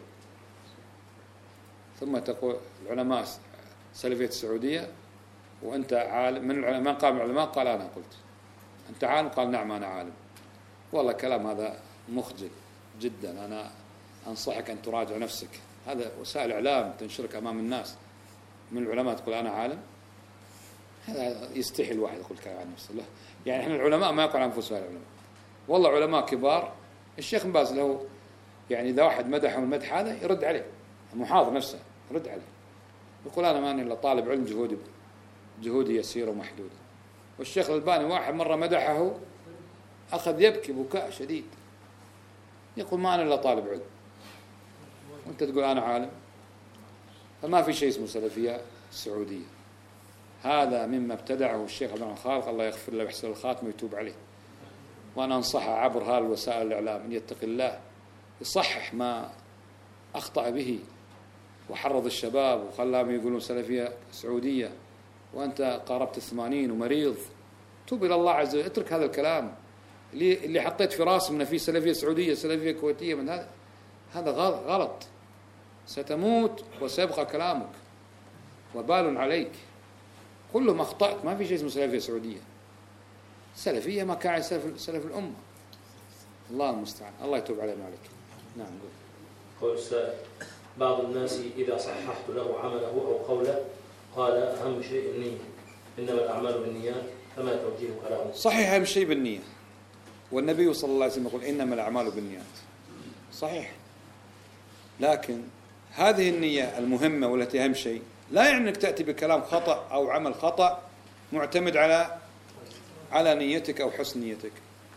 Speaker 1: ثم تقول العلماء سلفية السعودية وأنت عالم. من العلماء قال من العلماء قال أنا قلت. أنت عالم؟ قال نعم أنا عالم. والله كلام هذا مخجل جدا. أنا أنصحك أن تراجع نفسك. هذا وسائل إعلام تنشرك أمام الناس، من العلماء تقول أنا عالم؟ هذا يستحي الواحد يقول كلام عن نفسه. لا يعني إحنا العلماء ما يقول عن أنفسهم العلماء، والله علماء كبار. الشيخ بن باز له يعني إذا واحد مدحه من المدح هذا يرد عليه، المحاضر نفسه يرد عليه، يقول أنا ماني إلا طالب علم جهودي جهودي يسير ومحدود. والشيخ الألباني واحد مرة مدحه أخذ يبكي بكاء شديد، يقول ما أنا إلا طالب علم وأنت تقول أنا عالم. فما في شيء اسمه سلفية السعودية. هذا مما ابتدعه الشيخ عبد الرحمن خالق، الله يغفر له ويحسن الخاتمة ويتوب عليه. وأنا أنصحه عبر هذه الوسائل الإعلام أن يتقي الله، يصحح ما أخطأ به وحرض الشباب وخلاهم يقولون سلفية سعودية وأنت قاربت الثمانين ومريض. توب إلى الله عز وجل، اترك هذا الكلام اللي اللي حطيت في راسه من في سلفية سعودية سلفية كويتية، من هذا هذا غلط. ستموت وسيبقى كلامك وبال عليك. كلهم أخطأت، ما في شيء اسمه سلفية سعودية. سلفية ما كان سلف, سلف الأمة. الله المستعان، الله يتوب علينا عليك. نعم.
Speaker 2: قول السائل: بعض الناس إذا صححت له عمله أو قوله قال أهم شيء النية، إنما الأعمال بالنيات، فما توجيه كلامه؟
Speaker 1: صحيح، أهم شيء بالنية، والنبي صلى الله عليه وسلم يقول إنما الأعمال بالنيات. صحيح، لكن هذه النية المهمة والتي أهم شيء لا يعني أنك تأتي بكلام خطأ أو عمل خطأ معتمد على على نيتك أو حسن نيتك.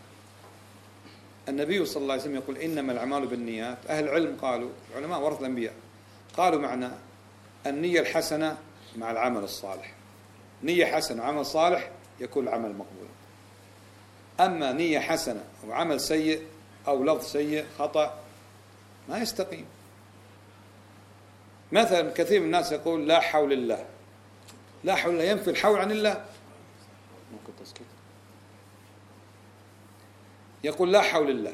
Speaker 1: النبي صلى الله عليه وسلم يقول إنما الأعمال بالنيات. أهل العلم قالوا، العلماء ورث الأنبياء، قالوا معنى النية الحسنة مع العمل الصالح. نية حسنة وعمل صالح يكون العمل مقبول. أما نية حسنة وعمل سيء أو لفظ سيء خطأ ما يستقيم. مثلا كثير من الناس يقول لا حول الله، لا حول الله ينفي الحول عن الله. ممكن تسكت. يقول لا حول الله،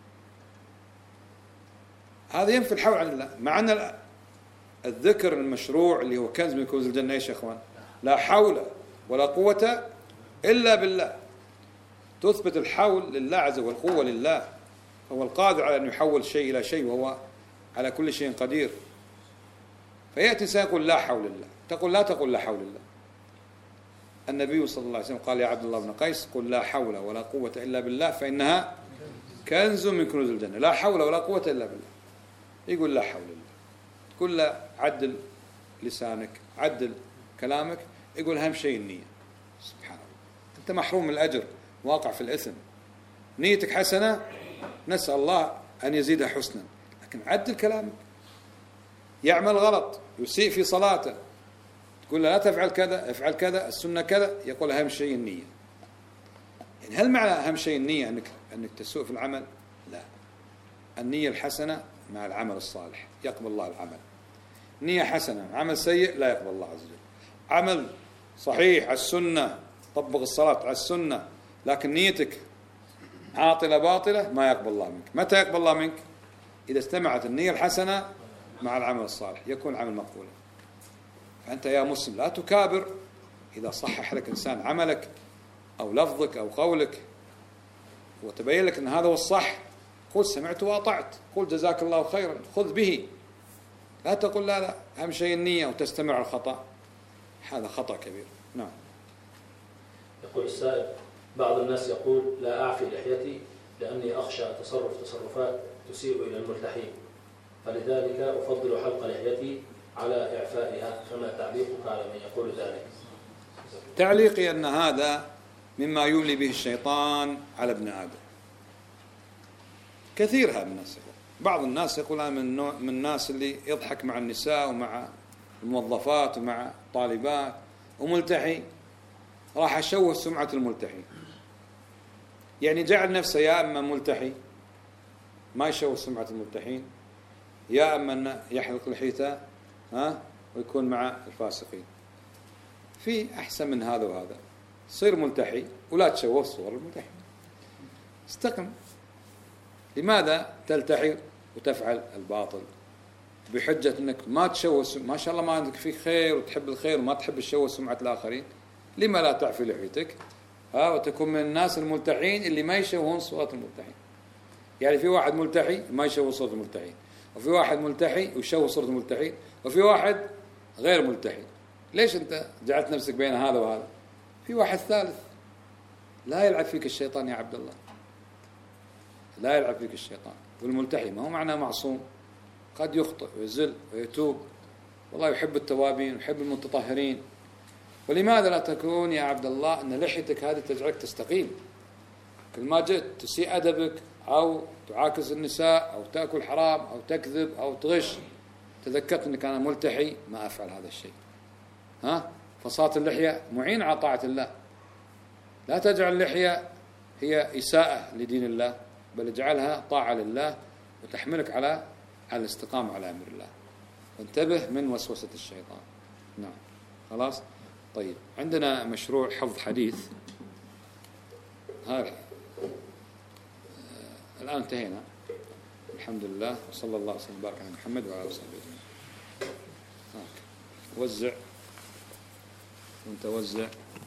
Speaker 1: هذا ينفي الحول عن الله، مع أن الذكر المشروع اللي هو كنز من كنوز الجنة ايش يا اخوان؟ لا حول ولا قوة إلا بالله. تثبت الحول لله عز وجل، والقوة لله، هو القادر على أن يحول شيء إلى شيء، وهو على كل شيء قدير. فيأتي إنسان يقول لا حول الله، تقول لا تقول لا حول الله. النبي صلى الله عليه وسلم قال يا عبد الله بن قيس قل لا حول ولا قوة إلا بالله فإنها كنز من كنوز الجنة. لا حول ولا قوة إلا بالله. يقول لا حول الله، تقول له عدل لسانك، عدل كلامك، يقول أهم شيء النية. سبحان الله، أنت محروم من الأجر، واقع في الإثم. نيتك حسنة، نسأل الله أن يزيدها حسنا، لكن عدل كلامك. يعمل غلط، يسيء في صلاته، تقول له لا تفعل كذا، افعل كذا، السنة كذا، يقول أهم شيء النية. يعني هل معنى أهم شيء النية أنك أنك تسوء في العمل؟ لا، النية الحسنة مع العمل الصالح يقبل الله العمل. نية حسنة عمل سيء لا يقبل الله عز وجل. عمل صحيح على السنة، طبق الصلاة على السنة، لكن نيتك عاطلة باطلة، ما يقبل الله منك. متى يقبل الله منك؟ إذا استمعت النية الحسنة مع العمل الصالح، يكون العمل مقبولا. فأنت يا مسلم لا تكابر إذا صحح لك إنسان عملك أو لفظك أو قولك وتبين لك أن هذا هو الصح، قل سمعت وأطعت، قل جزاك الله خيرا، خذ به. لا تقول لا لا أهم شيء النية وتستمع الخطأ، هذا خطأ كبير. نعم.
Speaker 2: يقول السائل بعض الناس يقول لا أعفي لحيتي لأني أخشى تصرف تصرفات تسيء إلى الملتحين، فلذلك أفضل حلق لحيتي على إعفائها، فما تعليقك على من يقول ذلك؟
Speaker 1: تعليقي أن هذا مما يملي به الشيطان على ابن آدم. كثير هذا الناس يقول. بعض الناس يقول أنا من نوع من الناس اللي يضحك مع النساء ومع الموظفات ومع الطالبات وملتحي، راح أشوه سمعة الملتحي. يعني جعل نفسه يا أما ملتحي ما يشوه سمعة الملتحين، يا أما أنه يحلق لحيته ها ويكون مع الفاسقين. في أحسن من هذا وهذا، صير ملتحي ولا تشوه صور الملتحي. استقم. لماذا تلتحي وتفعل الباطل بحجة أنك ما تشوه سم... ما شاء الله ما عندك فيك خير وتحب الخير وما تحب تشوه سمعة الآخرين؟ لما لا تعفي لحيتك ها وتكون من الناس الملتحين اللي ما يشوهون صورة الملتحين؟ يعني في واحد ملتحي ما يشوه صورة الملتحين، وفي واحد ملتحي ويشوه صورة الملتحين، وفي واحد غير ملتحي. ليش أنت جعلت نفسك بين هذا وهذا؟ في واحد ثالث. لا يلعب فيك الشيطان يا عبد الله، لا يلعب فيك الشيطان. والملتحي ما هو معناه معصوم، قد يخطئ ويزل ويتوب، والله يحب التوابين ويحب المتطهرين. ولماذا لا تكون يا عبد الله أن لحيتك هذه تجعلك تستقيم؟ كل ما جئت تسيء أدبك أو تعاكس النساء أو تأكل حرام أو تكذب أو تغش، تذكرت أنك أنا ملتحي ما أفعل هذا الشيء. ها؟ فصارت اللحية معين على طاعة الله. لا تجعل اللحية هي إساءة لدين الله، بل اجعلها طاعة لله وتحملك على على الاستقامة على أمر الله. وانتبه من وسوسة الشيطان. نعم. خلاص. طيب عندنا مشروع حفظ حديث. هذا الآن انتهينا الحمد لله، وصلى الله وسلم وبارك على محمد وعلى آله وصحبه أجمعين. وزع وانت وزع.